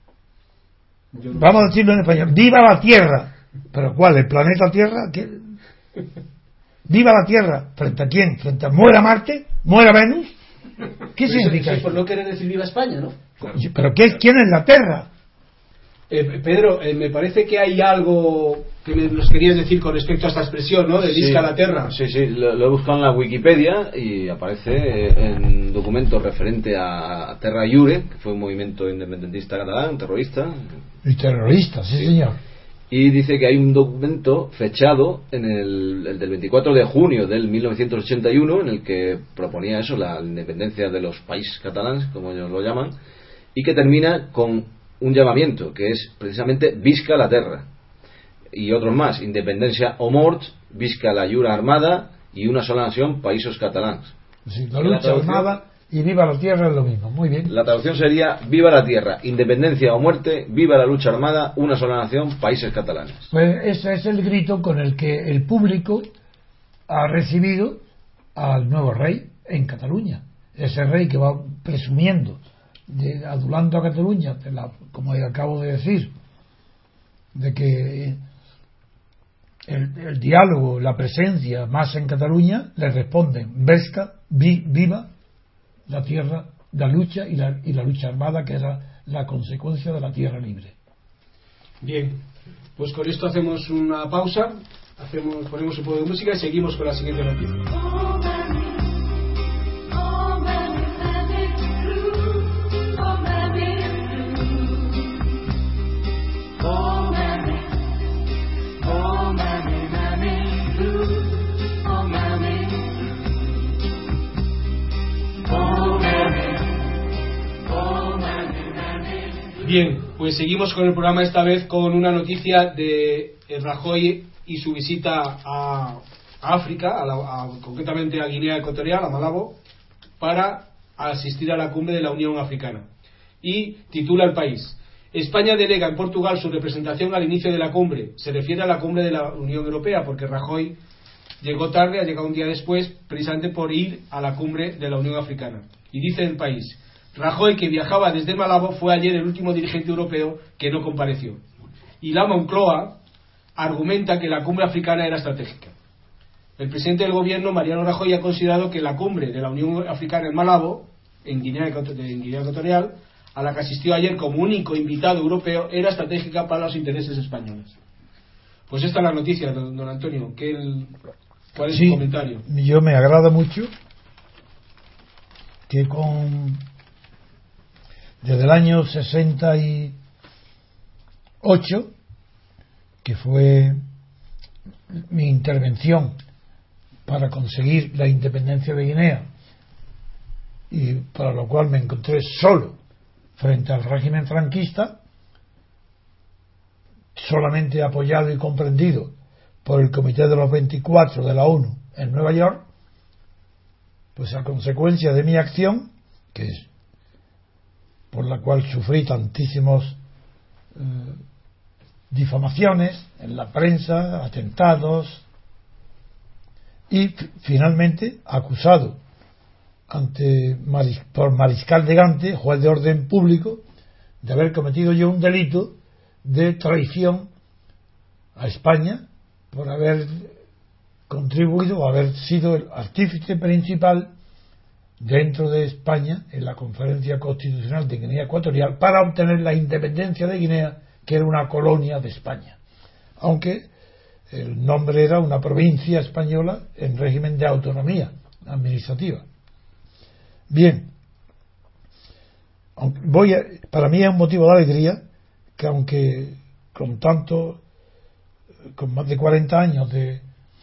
No Vamos a decirlo en español. ¡Viva la Tierra! ¿Pero cuál? ¿El planeta Tierra? ¿Qué? ¡Viva la Tierra! ¿Frente a quién? ¿Frente a muera Marte? ¿Muera Venus? ¿Qué pero significa eso? eso? Por no querer decir viva España, ¿no? ¿Pero qué, quién es la Tierra? Eh, Pedro, eh, me parece que hay algo que me, nos querías decir con respecto a esta expresión, ¿no? De Visca sí, la terra. Sí, sí, lo, lo he buscado en la Wikipedia y aparece en documentos referente a Terra Iure, que fue un movimiento independentista catalán, terrorista. Y terrorista, sí, sí, señor. Y dice que hay un documento fechado en el, el del veinticuatro de junio del mil novecientos ochenta y uno en el que proponía eso, la independencia de los países catalanes, como ellos lo llaman, y que termina con un llamamiento que es precisamente Visca la terra, y otros más: independencia o mort, Visca la Iura armada y una sola nación, països catalans. Sí, la lucha armada y viva la tierra es lo mismo. Muy bien. La traducción sería: viva la tierra, independencia o muerte, viva la lucha armada, una sola nación, países catalanes. Pues ese es el grito con el que el público ha recibido al nuevo rey en Cataluña. Ese rey que va presumiendo, de, adulando a Cataluña, de la, como acabo de decir, de que el, el diálogo, la presencia más en Cataluña, le responden Vesca, vi, viva la tierra, la lucha y la, y la lucha armada, que era la consecuencia de la tierra libre. Bien, pues con esto hacemos una pausa, hacemos, ponemos un poco de música y seguimos con la siguiente noticia. Bien, pues seguimos con el programa, esta vez con una noticia de Rajoy y su visita a, a África, a la, a, concretamente a Guinea Ecuatorial, a Malabo, para asistir a la cumbre de la Unión Africana. Y titula el país: España delega en Portugal su representación al inicio de la cumbre. Se refiere a la cumbre de la Unión Europea, porque Rajoy llegó tarde, ha llegado un día después, precisamente por ir a la cumbre de la Unión Africana. Y dice el país: Rajoy, que viajaba desde Malabo, fue ayer el último dirigente europeo que no compareció. Y la Moncloa argumenta que la cumbre africana era estratégica. El presidente del gobierno, Mariano Rajoy, ha considerado que la cumbre de la Unión Africana en Malabo, en Guinea, en Guinea Ecuatorial, a la que asistió ayer como único invitado europeo, era estratégica para los intereses españoles. Pues esta es la noticia, don, don Antonio. ¿Qué el, ¿Cuál es sí, su comentario? Yo me agrada mucho que con desde el año sesenta y ocho, que fue mi intervención para conseguir la independencia de Guinea, y para lo cual me encontré solo frente al régimen franquista, solamente apoyado y comprendido por el Comité de los veinticuatro de la ONU en Nueva York, pues a consecuencia de mi acción, que es por la cual sufrí tantísimos eh, difamaciones en la prensa, atentados, y f- finalmente acusado ante Maris- por Mariscal de Gante, juez de orden público, de haber cometido yo un delito de traición a España por haber contribuido o haber sido el artífice principal dentro de España en la Conferencia Constitucional de Guinea Ecuatorial para obtener la independencia de Guinea, que era una colonia de España, aunque el nombre era una provincia española en régimen de autonomía administrativa. Bien, voy a, para mí es un motivo de alegría que, aunque con tanto, con más de cuarenta años de,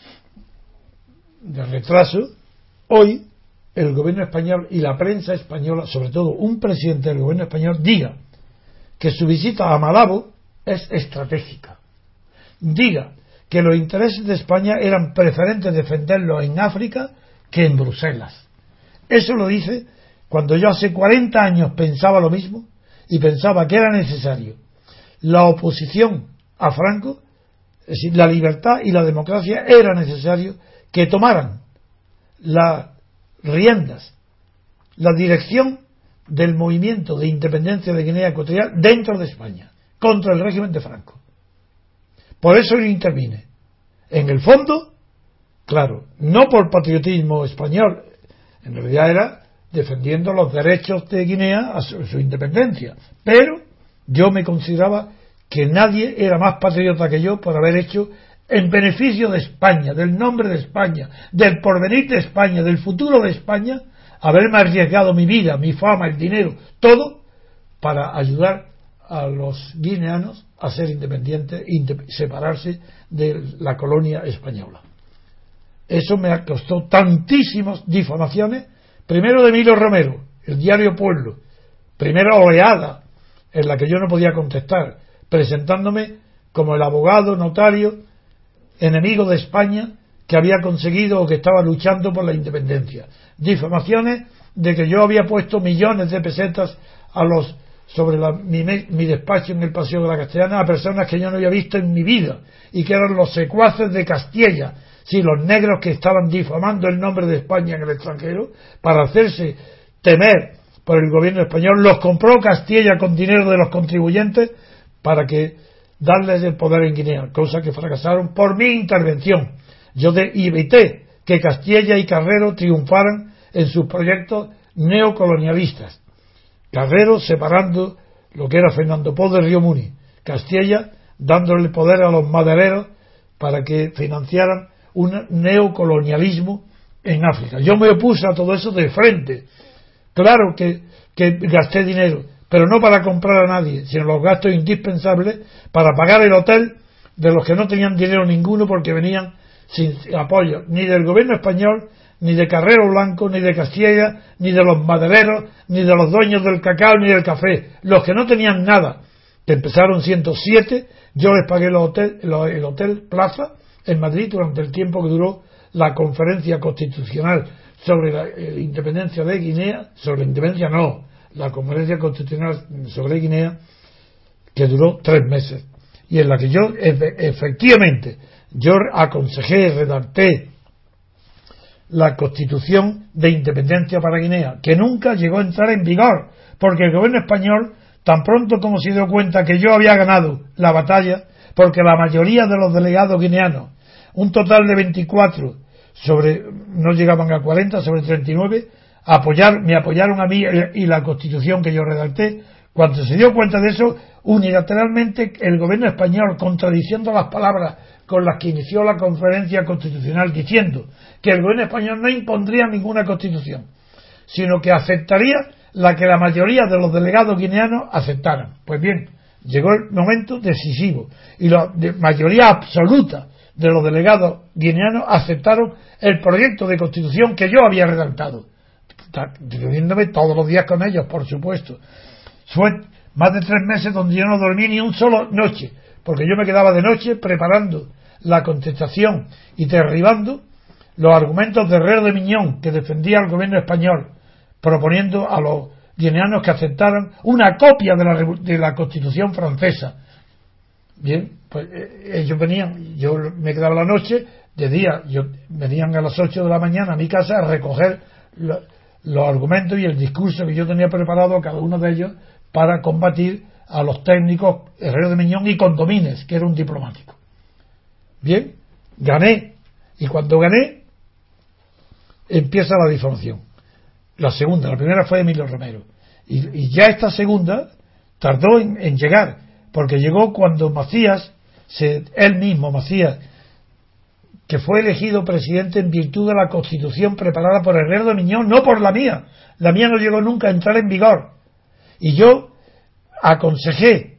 de retraso, hoy el gobierno español y la prensa española, sobre todo un presidente del gobierno español, diga que su visita a Malabo es estratégica, diga que los intereses de España eran preferentes defenderlos en África que en Bruselas. Eso lo dice cuando yo hace cuarenta años pensaba lo mismo y pensaba que era necesario la oposición a Franco, es decir, la libertad y la democracia, era necesario que tomaran las riendas, la dirección del movimiento de independencia de Guinea Ecuatorial dentro de España, contra el régimen de Franco. Por eso yo intervine. En el fondo, claro, no por patriotismo español, en realidad era defendiendo los derechos de Guinea a su, su independencia, pero yo me consideraba que nadie era más patriota que yo por haber hecho en beneficio de España, del nombre de España, del porvenir de España, del futuro de España, haberme arriesgado mi vida, mi fama, el dinero, todo para ayudar a los guineanos a ser independientes y separarse de la colonia española. Eso me costó tantísimas difamaciones, primero de Emilio Romero, el diario Pueblo, primera oleada en la que yo no podía contestar, presentándome como el abogado, notario, enemigo de España, que había conseguido o que estaba luchando por la independencia. Difamaciones de que yo había puesto millones de pesetas a los sobre la, mi, mi despacho en el Paseo de la Castellana a personas que yo no había visto en mi vida y que eran los secuaces de Castilla, sí, los negros que estaban difamando el nombre de España en el extranjero para hacerse temer por el gobierno español. Los compró Castilla con dinero de los contribuyentes para que darles el poder en Guinea, cosa que fracasaron por mi intervención. Yo de, evité que Castilla y Carrero triunfaran en sus proyectos neocolonialistas. Carrero separando lo que era Fernando Poo de Río Muni, Castilla dándole poder a los madereros para que financiaran un neocolonialismo en África. Yo me opuse a todo eso de frente. Claro que, que gasté dinero, pero no para comprar a nadie, sino los gastos indispensables para pagar el hotel de los que no tenían dinero ninguno porque venían sin apoyo ni del gobierno español, ni de Carrero Blanco, ni de Castilla, ni de los madereros, ni de los dueños del cacao, ni del café. Los que no tenían nada, que empezaron ciento siete, yo les pagué el hotel, el hotel Plaza en Madrid durante el tiempo que duró la conferencia constitucional sobre la eh, independencia de Guinea, sobre la independencia no, la conferencia constitucional sobre Guinea, que duró tres meses, y en la que yo efectivamente yo aconsejé, redacté la Constitución de Independencia para Guinea, que nunca llegó a entrar en vigor, porque el gobierno español, tan pronto como se dio cuenta que yo había ganado la batalla, porque la mayoría de los delegados guineanos, un total de veinticuatro, sobre no llegaban a cuarenta, sobre treinta y nueve, apoyar, me apoyaron a mí y la Constitución que yo redacté. Cuando se dio cuenta de eso, unilateralmente el gobierno español, contradiciendo las palabras con las que inició la conferencia constitucional, diciendo que el gobierno español no impondría ninguna constitución, sino que aceptaría la que la mayoría de los delegados guineanos aceptaran. Pues bien, llegó el momento decisivo y la de mayoría absoluta de los delegados guineanos aceptaron el proyecto de constitución que yo había redactado, reuniéndome todos los días con ellos, por supuesto. Fue más de tres meses donde yo no dormí ni un solo noche, porque yo me quedaba de noche preparando la contestación y derribando los argumentos de Herrero de Miñón, que defendía al gobierno español, proponiendo a los guineanos que aceptaran una copia de la, de la Constitución francesa. Bien, pues ellos venían, yo me quedaba la noche, de día yo venían a las ocho de la mañana a mi casa a recoger lo, los argumentos y el discurso que yo tenía preparado a cada uno de ellos para combatir a los técnicos Herrero de Miñón y Condomines, que era un diplomático. Bien, gané, y cuando gané empieza la difamación. La segunda, la primera fue Emilio Romero, y, y ya esta segunda tardó en, en llegar, porque llegó cuando Macías, se, él mismo Macías, que fue elegido presidente en virtud de la Constitución preparada por Herrero de Miñón, no por la mía. La mía no llegó nunca a entrar en vigor. Y yo aconsejé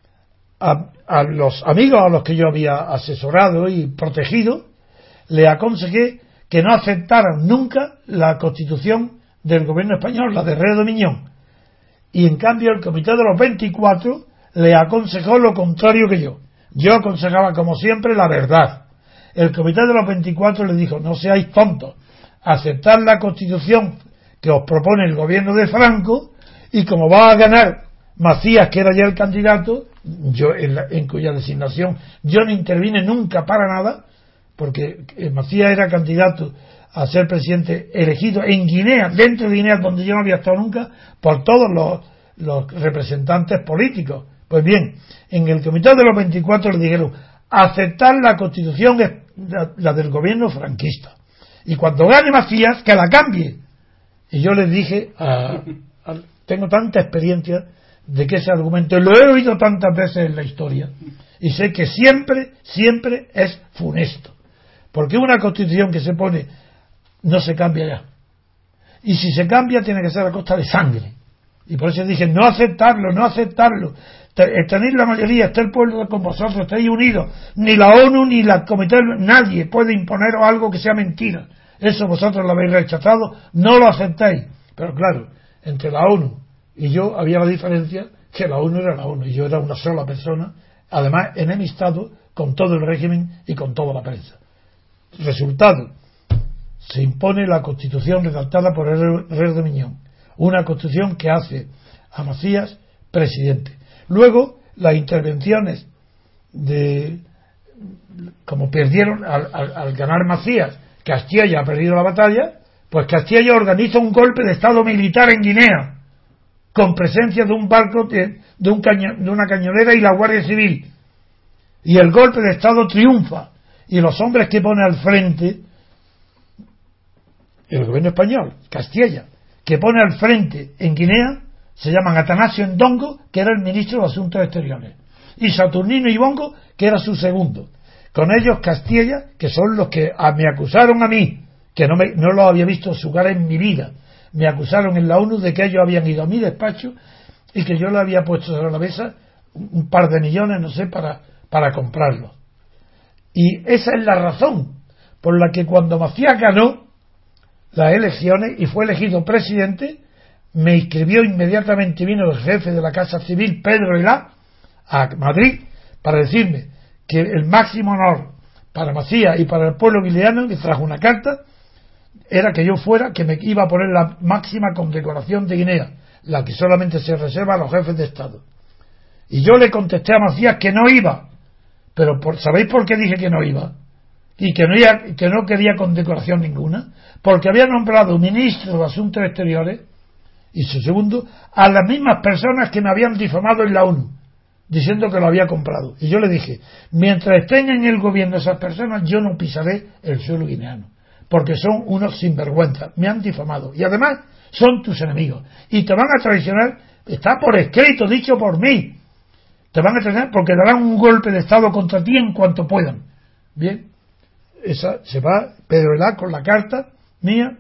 a, a los amigos a los que yo había asesorado y protegido, le aconsejé que no aceptaran nunca la Constitución del gobierno español, la de Herrero de Miñón. Y en cambio el Comité de los veinticuatro le aconsejó lo contrario que yo. Yo aconsejaba como siempre la verdad. El Comité de los veinticuatro le dijo: no seáis tontos, aceptad la Constitución que os propone el gobierno de Franco, y como va a ganar Macías, que era ya el candidato, yo en, la, en cuya designación yo no intervine nunca para nada, porque Macías era candidato a ser presidente elegido en Guinea, dentro de Guinea, donde yo no había estado nunca, por todos los, los representantes políticos. Pues bien, en el Comité de los veinticuatro le dijeron: aceptar la Constitución, la, la del gobierno franquista, y cuando gane Macías, que la cambie. Y yo les dije, a, a, tengo tanta experiencia de que ese argumento lo he oído tantas veces en la historia, y sé que siempre, siempre es funesto, porque una Constitución que se pone no se cambia ya, y si se cambia tiene que ser a costa de sangre. Y por eso dije: no aceptarlo, no aceptarlo. Tenéis la mayoría, está el pueblo con vosotros, estáis unidos. Ni la ONU ni la Comité, nadie puede imponeros algo que sea mentira. Eso vosotros lo habéis rechazado, no lo aceptáis. Pero claro, entre la ONU y yo había la diferencia que la ONU era la ONU y yo era una sola persona, además enemistado con todo el régimen y con toda la prensa. Resultado: se impone la Constitución redactada por Herrero de Miñón, una Constitución que hace a Macías presidente. Luego, las intervenciones de, como perdieron al, al, al ganar Macías, Castilla ha perdido la batalla, pues Castilla organiza un golpe de estado militar en Guinea, con presencia de un barco de, de, un caño, de una cañonera y la Guardia Civil, y el golpe de Estado triunfa, y los hombres que pone al frente el gobierno español, Castilla, que pone al frente en Guinea, se llaman Atanasio Ndongo, que era el ministro de Asuntos Exteriores, y Saturnino Ibongo, que era su segundo. Con ellos Castilla, que son los que a, me acusaron a mí, que no, me, no lo había visto su cara en mi vida, me acusaron en la ONU de que ellos habían ido a mi despacho y que yo le había puesto sobre la mesa un, un par de millones, no sé, para, para comprarlo. Y esa es la razón por la que cuando Macías ganó las elecciones y fue elegido presidente, me inscribió inmediatamente, vino el jefe de la Casa Civil, Pedro Elá, a Madrid, para decirme que el máximo honor para Macías y para el pueblo guineano, que trajo una carta, era que yo fuera, que me iba a poner la máxima condecoración de Guinea, la que solamente se reserva a los jefes de Estado. Y yo le contesté a Macías que no iba, pero por, ¿sabéis por qué dije que no iba? Y que no, iba, que no quería condecoración ninguna, porque había nombrado ministro de Asuntos Exteriores, y su segundo, a las mismas personas que me habían difamado en la ONU, diciendo que lo había comprado. Y yo le dije, mientras estén en el gobierno esas personas, yo no pisaré el suelo guineano, porque son unos sinvergüenzas, me han difamado, y además son tus enemigos, y te van a traicionar, está por escrito, dicho por mí, te van a traicionar porque darán un golpe de Estado contra ti en cuanto puedan. Bien, esa se va Pedro Elá con la carta mía,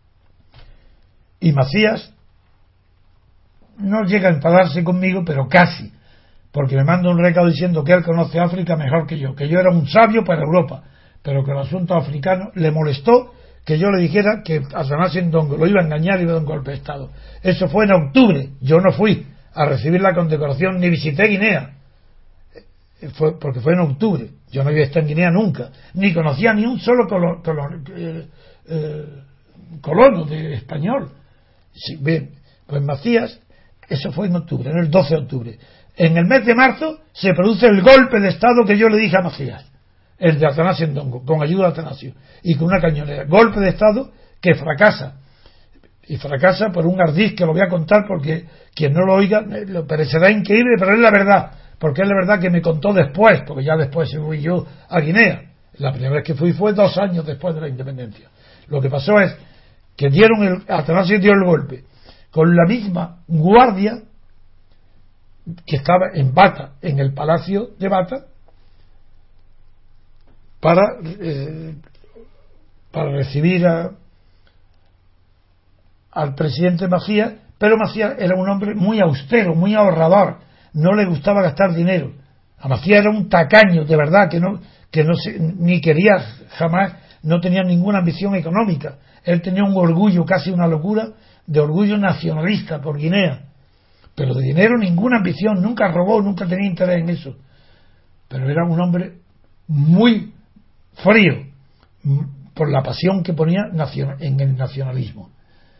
y Macías no llega a enfadarse conmigo, pero casi, porque me manda un recado diciendo que él conoce África mejor que yo, que yo era un sabio para Europa, pero que el asunto africano le molestó que yo le dijera que Atanasio Ndongo lo iba a engañar y iba a dar un golpe de Estado. Eso fue en octubre, yo no fui a recibir la condecoración ni visité Guinea, fue porque fue en octubre, yo no había estado en Guinea nunca, ni conocía ni un solo colo, colo, eh, eh, colono de español. Sí, bien, pues Macías, eso fue en octubre, en el doce de octubre. En el mes de marzo se produce el golpe de Estado que yo le dije a Macías, el de Atanasio Ndongo, con ayuda de Atanasio, y con una cañonera. Golpe de Estado que fracasa. Y fracasa por un ardiz que lo voy a contar porque quien no lo oiga lo parecerá increíble, pero es la verdad. Porque es la verdad que me contó después, porque ya después fui yo a Guinea. La primera vez que fui fue dos años después de la independencia. Lo que pasó es que dieron el, Atanasio dio el golpe con la misma guardia que estaba en Bata, en el palacio de Bata, para eh, para recibir a, al presidente Macías, pero Macías era un hombre muy austero, muy ahorrador, no le gustaba gastar dinero. A Macías era un tacaño, de verdad, que no que no se, ni quería jamás, no tenía ninguna ambición económica. Él tenía un orgullo, casi una locura, de orgullo nacionalista por Guinea. Pero de dinero ninguna ambición, nunca robó, nunca tenía interés en eso. Pero era un hombre muy frío por la pasión que ponía en el nacionalismo.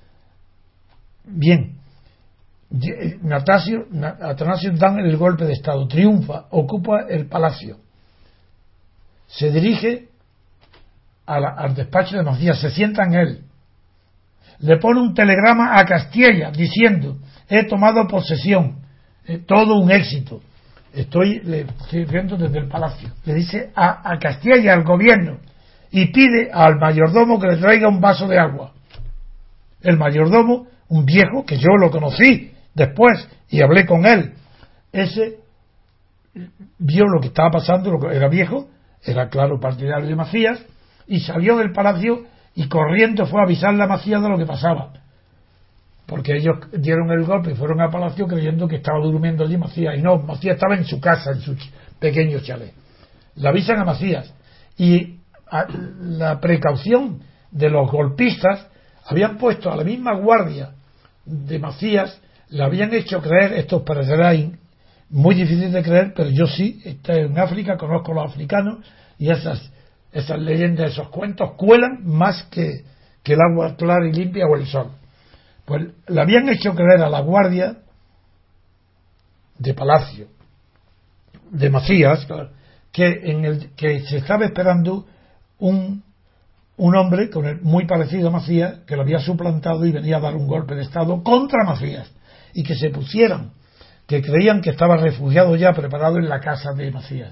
Bien, Natasio, Atanasio dan el golpe de Estado, triunfa, ocupa el palacio, se dirige a la, al despacho de Macías, se sienta en él, le pone un telegrama a Castilla diciendo: he tomado posesión, eh, todo un éxito. Estoy, le estoy viendo desde el palacio. Le dice a, a Castilla y al gobierno, y pide al mayordomo que le traiga un vaso de agua. El mayordomo, un viejo que yo lo conocí después y hablé con él, ese vio lo que estaba pasando, lo que era viejo, era claro partidario de Macías, y salió del palacio y corriendo fue a avisarle a Macías de lo que pasaba. Porque ellos dieron el golpe y fueron al palacio creyendo que estaba durmiendo allí Macías, y no, Macías estaba en su casa, en su pequeño chalet. Le avisan a Macías, y a la precaución de los golpistas habían puesto a la misma guardia de Macías, le habían hecho creer, esto os parecerá muy difícil de creer, pero yo sí, estoy en África, conozco a los africanos, y esas, esas leyendas, esos cuentos cuelan más que, que el agua clara y limpia o el sol. Pues le habían hecho creer a la guardia de palacio de Macías que en el que se estaba esperando un un hombre con el, muy parecido a Macías, que lo había suplantado y venía a dar un golpe de Estado contra Macías, y que se pusieran, que creían que estaba refugiado ya preparado en la casa de Macías.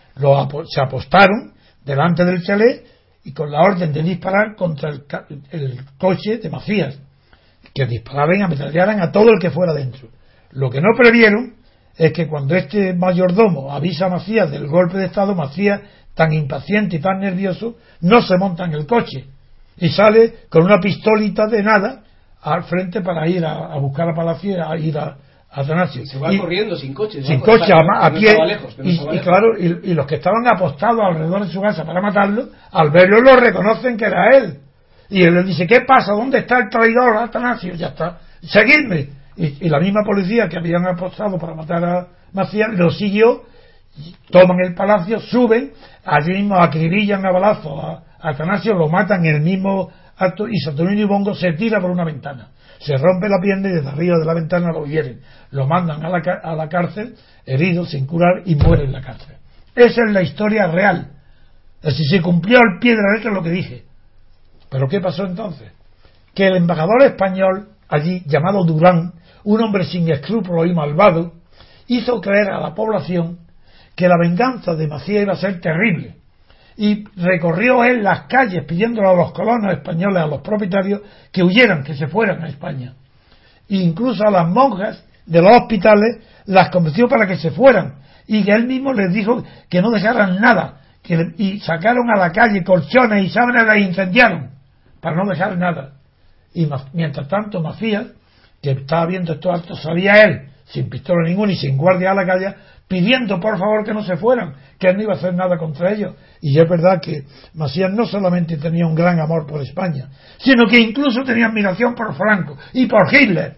Lo apo- se apostaron delante del chalet y con la orden de disparar contra el, ca- el coche de Macías, que dispararan y ametrallaran a todo el que fuera dentro. Lo que no previeron es que cuando este mayordomo avisa a Macías del golpe de estado, Macías, tan impaciente y tan nervioso, no se monta en el coche y sale con una pistolita de nada al frente para ir a, a buscar a Palacio, a ir a, a Atanasio. Se va y, corriendo sin coche. sin ¿no? coche, Está, a, a no pie, lejos, no y, y lejos. claro, y, y los que estaban apostados alrededor de su casa para matarlo, al verlo lo reconocen que era él. Y él le dice, ¿qué pasa? ¿Dónde está el traidor Atanasio? Ya está, seguidme. Y, y la misma policía que habían apostado para matar a Macías lo siguió, toman el palacio, suben, allí mismo acribillan a balazo a, a Atanasio, lo matan en el mismo acto y Saturnino Bongo se tira por una ventana. Se rompe la pierna y desde arriba de la ventana lo hieren. Lo mandan a la, a la cárcel, herido, sin curar, y muere en la cárcel. Esa es la historia real. Es decir, se cumplió al pie de la letra lo que dije. ¿Pero qué pasó entonces? Que el embajador español allí, llamado Durán, un hombre sin escrúpulos y malvado, hizo creer a la población que la venganza de Macías iba a ser terrible. Y recorrió él las calles pidiéndole a los colonos españoles, a los propietarios, que huyeran, que se fueran a España. E incluso a las monjas de los hospitales las convenció para que se fueran. Y que él mismo les dijo que no dejaran nada. Que, y sacaron a la calle colchones y sábanas y las incendiaron para no dejar nada. Y mientras tanto Macías, que estaba viendo estos actos, salía él, sin pistola ninguna y sin guardia a la calle, pidiendo por favor que no se fueran, que él no iba a hacer nada contra ellos. Y es verdad que Macías no solamente tenía un gran amor por España, sino que incluso tenía admiración por Franco y por Hitler.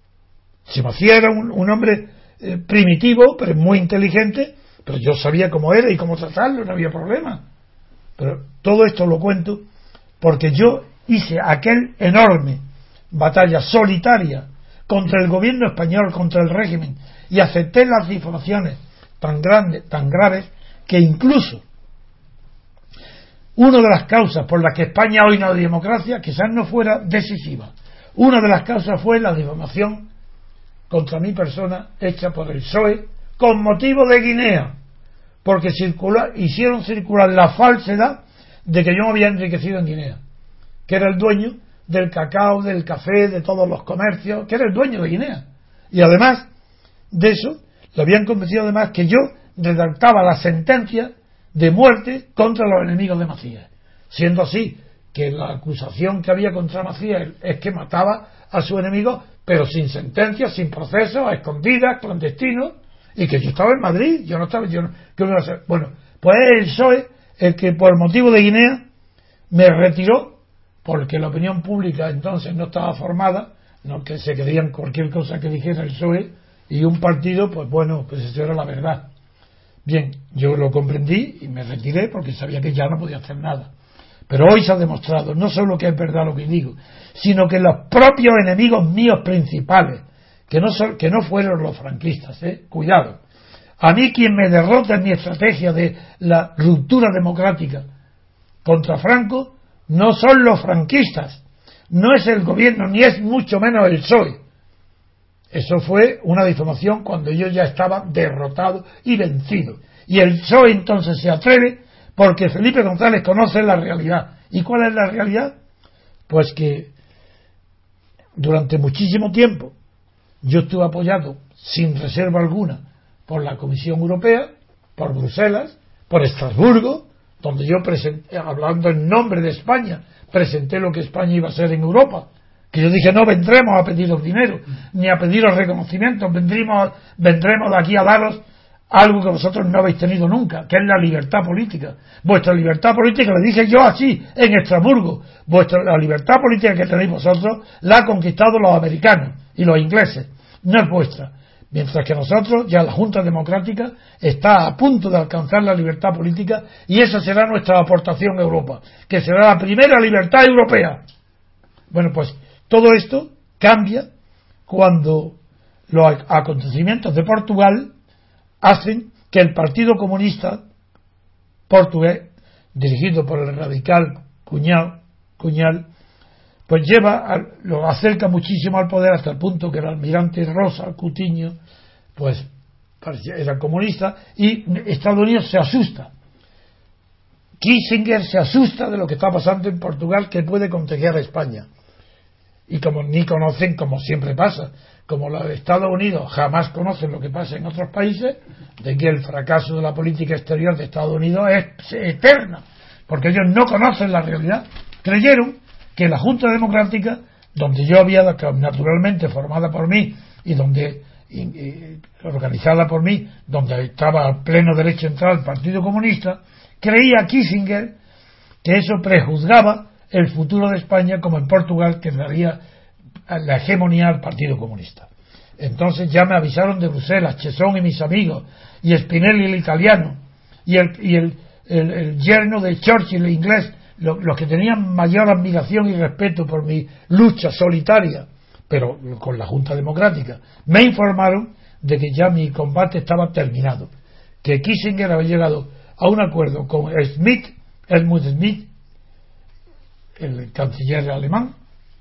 Si Macías era un, un hombre eh, primitivo, pero muy inteligente, pero yo sabía cómo era y cómo tratarlo, no había problema. Pero todo esto lo cuento porque yo hice aquel enorme batalla solitaria contra el gobierno español, contra el régimen, y acepté las difamaciones tan grandes, tan graves, que incluso una de las causas por las que España hoy no hay democracia quizás no fuera decisiva. Una de las causas fue la difamación contra mi persona hecha por el P S O E con motivo de Guinea, porque circular, hicieron circular la falsedad de que yo me había enriquecido en Guinea, que era el dueño del cacao, del café, de todos los comercios, que era el dueño de Guinea. Y además de eso, le habían convencido además que yo redactaba la sentencia de muerte contra los enemigos de Macías. Siendo así que la acusación que había contra Macías es que mataba a su enemigo, pero sin sentencia, sin proceso, a escondidas, clandestino, y que yo estaba en Madrid, yo no estaba, yo no, ¿qué me iba a hacer? Bueno, pues el P S O E, el que por motivo de Guinea me retiró, porque la opinión pública entonces no estaba formada, no que se creían cualquier cosa que dijera el P S O E, y un partido, pues bueno, pues eso era la verdad. Bien, yo lo comprendí y me retiré porque sabía que ya no podía hacer nada. Pero hoy se ha demostrado no solo que es verdad lo que digo, sino que los propios enemigos míos principales, que no son, que no fueron los franquistas, ¿eh? Cuidado. A mí quien me derrota en mi estrategia de la ruptura democrática contra Franco no son los franquistas, no es el gobierno, ni es mucho menos el P S O E. Eso fue una difamación cuando yo ya estaba derrotado y vencido. Y el P S O E entonces se atreve porque Felipe González conoce la realidad. ¿Y cuál es la realidad? Pues que durante muchísimo tiempo yo estuve apoyado sin reserva alguna por la Comisión Europea, por Bruselas, por Estrasburgo, donde yo presenté, hablando en nombre de España, presenté lo que España iba a ser en Europa. Que yo dije, no vendremos a pediros dinero, ni a pediros reconocimientos, vendremos, vendremos de aquí a daros algo que vosotros no habéis tenido nunca, que es la libertad política. Vuestra libertad política, le dije yo así, en Estrasburgo, vuestra, la libertad política que tenéis vosotros, la han conquistado los americanos y los ingleses, no es vuestra. Mientras que nosotros, ya la Junta Democrática está a punto de alcanzar la libertad política y esa será nuestra aportación a Europa, que será la primera libertad europea. Bueno, pues todo esto cambia cuando los acontecimientos de Portugal hacen que el Partido Comunista portugués, dirigido por el radical Cuñal, Cuñal pues lleva, a, lo acerca muchísimo al poder hasta el punto que el almirante Rosa Coutinho pues era comunista, y Estados Unidos se asusta. Kissinger se asusta de lo que está pasando en Portugal, que puede contagiar a España. Y como ni conocen, como siempre pasa, como los Estados Unidos jamás conocen lo que pasa en otros países, de que el fracaso de la política exterior de Estados Unidos es eterna, porque ellos no conocen la realidad. Creyeron que la Junta Democrática, donde yo había, naturalmente formada por mí y donde y, y, organizada por mí, donde estaba al pleno derecho a entrar el Partido Comunista, creía Kissinger que eso prejuzgaba el futuro de España, como en Portugal, que daría la hegemonía al Partido Comunista. Entonces ya me avisaron de Bruselas, Chesson y mis amigos, y Spinelli el italiano, y el, y el, el, el yerno de Churchill el inglés, lo, los que tenían mayor admiración y respeto por mi lucha solitaria, pero con la Junta Democrática, me informaron de que ya mi combate estaba terminado, que Kissinger había llegado a un acuerdo con Schmidt, Helmut Schmidt, el canciller alemán,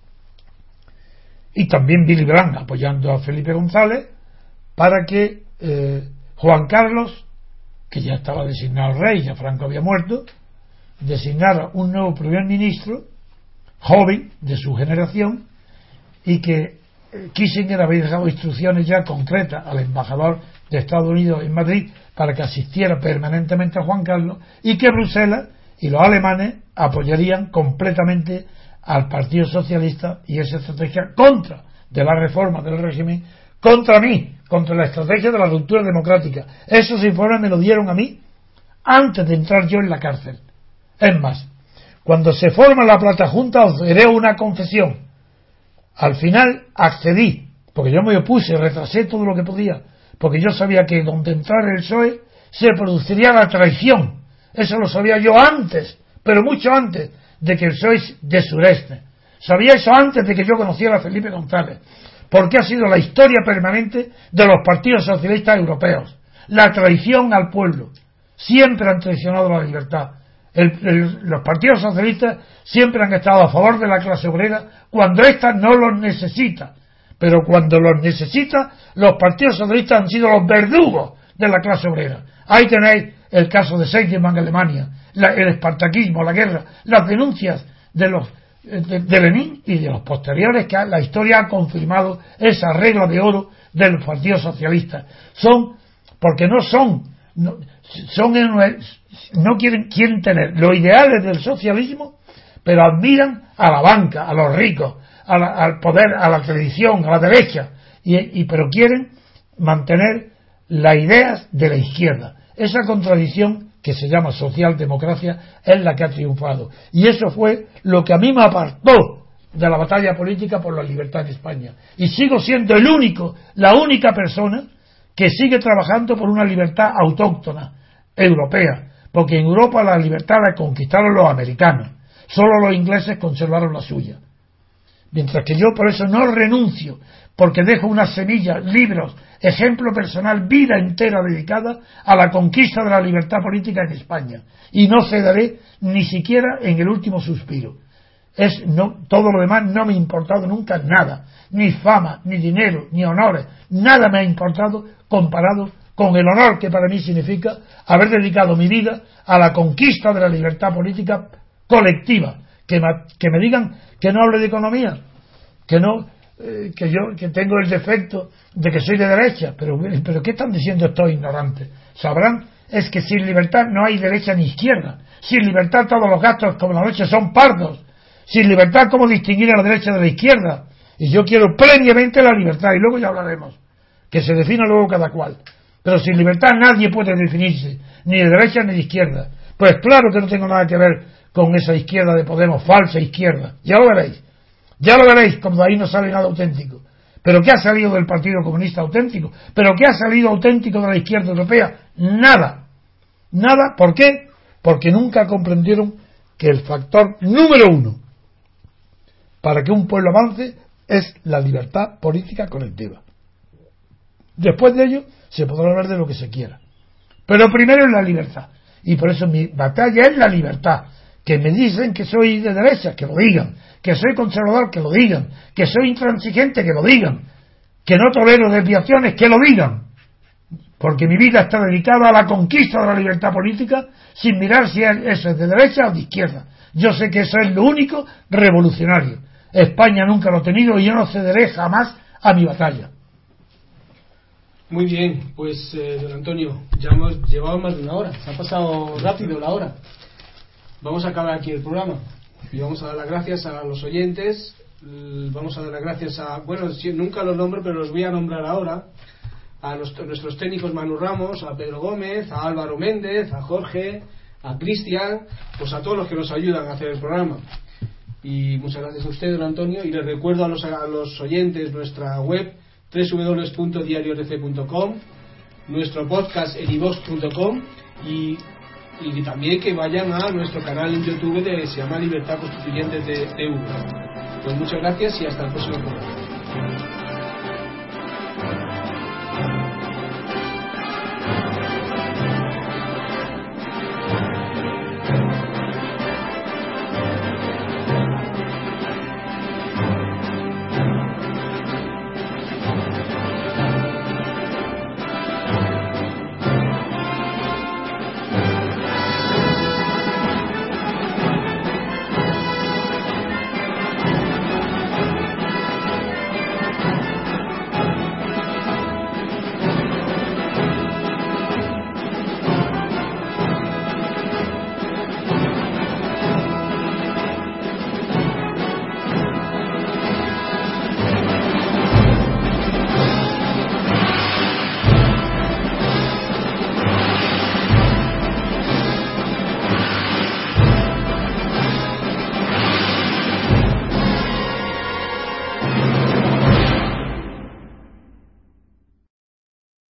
y también Willy Brandt apoyando a Felipe González, para que eh, Juan Carlos, que ya estaba designado rey, ya Franco había muerto, designara un nuevo primer ministro joven de su generación, y que eh, Kissinger había dejado instrucciones ya concretas al embajador de Estados Unidos en Madrid para que asistiera permanentemente a Juan Carlos, y que Bruselas y los alemanes apoyarían completamente al Partido Socialista y esa estrategia contra de la reforma del régimen, contra mí, contra la estrategia de la ruptura democrática. Esos informes me lo dieron a mí antes de entrar yo en la cárcel. Es más, cuando se forma la Plata Junta os haré una confesión. Al final accedí, porque yo me opuse, retrasé todo lo que podía, porque yo sabía que donde entrara el P S O E se produciría la traición. Eso lo sabía yo antes, pero mucho antes de que el P S O E de sureste. Sabía eso antes de que yo conociera a Felipe González, porque ha sido la historia permanente de los partidos socialistas europeos. La traición al pueblo. Siempre han traicionado la libertad. El, el, los partidos socialistas siempre han estado a favor de la clase obrera cuando ésta no los necesita. Pero cuando los necesita, los partidos socialistas han sido los verdugos de la clase obrera. Ahí tenéis el caso de Seidemann en Alemania, la, el espartaquismo, la guerra, las denuncias de los de, de Lenin y de los posteriores, que la historia ha confirmado esa regla de oro de los partidos socialistas. Son, porque no son, no, son no quieren, quieren tener los ideales del socialismo, pero admiran a la banca, a los ricos, a la, al poder, a la tradición, a la derecha, y, y pero quieren mantener las ideas de la izquierda. Esa contradicción que se llama socialdemocracia es la que ha triunfado, y eso fue lo que a mí me apartó de la batalla política por la libertad en España, y sigo siendo el único, la única persona que sigue trabajando por una libertad autóctona europea, porque en Europa la libertad la conquistaron los americanos, solo los ingleses conservaron la suya. Mientras que yo por eso no renuncio, porque dejo unas semillas, libros, ejemplo personal, vida entera dedicada a la conquista de la libertad política en España, y no cederé ni siquiera en el último suspiro. Es no, todo lo demás no me ha importado nunca nada, ni fama, ni dinero, ni honores, nada me ha importado comparado con el honor que para mí significa haber dedicado mi vida a la conquista de la libertad política colectiva. Que me, que me digan que no hable de economía, que no, eh, que yo que tengo el defecto de que soy de derecha, pero pero ¿qué están diciendo estos ignorantes? Sabrán, es que sin libertad no hay derecha ni izquierda, sin libertad todos los gastos como la noche son pardos, sin libertad cómo distinguir a la derecha de la izquierda, y yo quiero plenamente la libertad, y luego ya hablaremos, que se defina luego cada cual, pero sin libertad nadie puede definirse, ni de derecha ni de izquierda. Pues claro que no tengo nada que ver con esa izquierda de Podemos, falsa izquierda, ya lo veréis, ya lo veréis, como de ahí no sale nada auténtico. ¿Pero qué ha salido del Partido Comunista auténtico? ¿Pero qué ha salido auténtico de la izquierda europea? Nada, nada. ¿Por qué? Porque nunca comprendieron que el factor número uno para que un pueblo avance es la libertad política colectiva. Después de ello se podrá hablar de lo que se quiera, pero primero es la libertad, y por eso mi batalla es la libertad. Que me dicen que soy de derecha, que lo digan, que soy conservador, que lo digan, que soy intransigente, que lo digan, que no tolero desviaciones, que lo digan, porque mi vida está dedicada a la conquista de la libertad política, sin mirar si eso es de derecha o de izquierda. Yo sé que eso es lo único revolucionario. España nunca lo ha tenido y yo no cederé jamás a mi batalla. Muy bien, pues eh, don Antonio, ya hemos llevado más de una hora, se ha pasado rápido la hora. Vamos a acabar aquí el programa y vamos a dar las gracias a los oyentes, vamos a dar las gracias a, bueno, nunca los nombro, pero los voy a nombrar ahora, a los, nuestros técnicos Manu Ramos, a Pedro Gómez, a Álvaro Méndez, a Jorge, a Cristian, pues a todos los que nos ayudan a hacer el programa. Y muchas gracias a usted, don Antonio, y les recuerdo a los, a los oyentes nuestra web doble u doble u doble u punto diario r c punto com, nuestro podcast en i vox punto com y, y también que vayan a nuestro canal en YouTube que se llama Libertad Constituyente T V. Pues muchas gracias y hasta el próximo programa.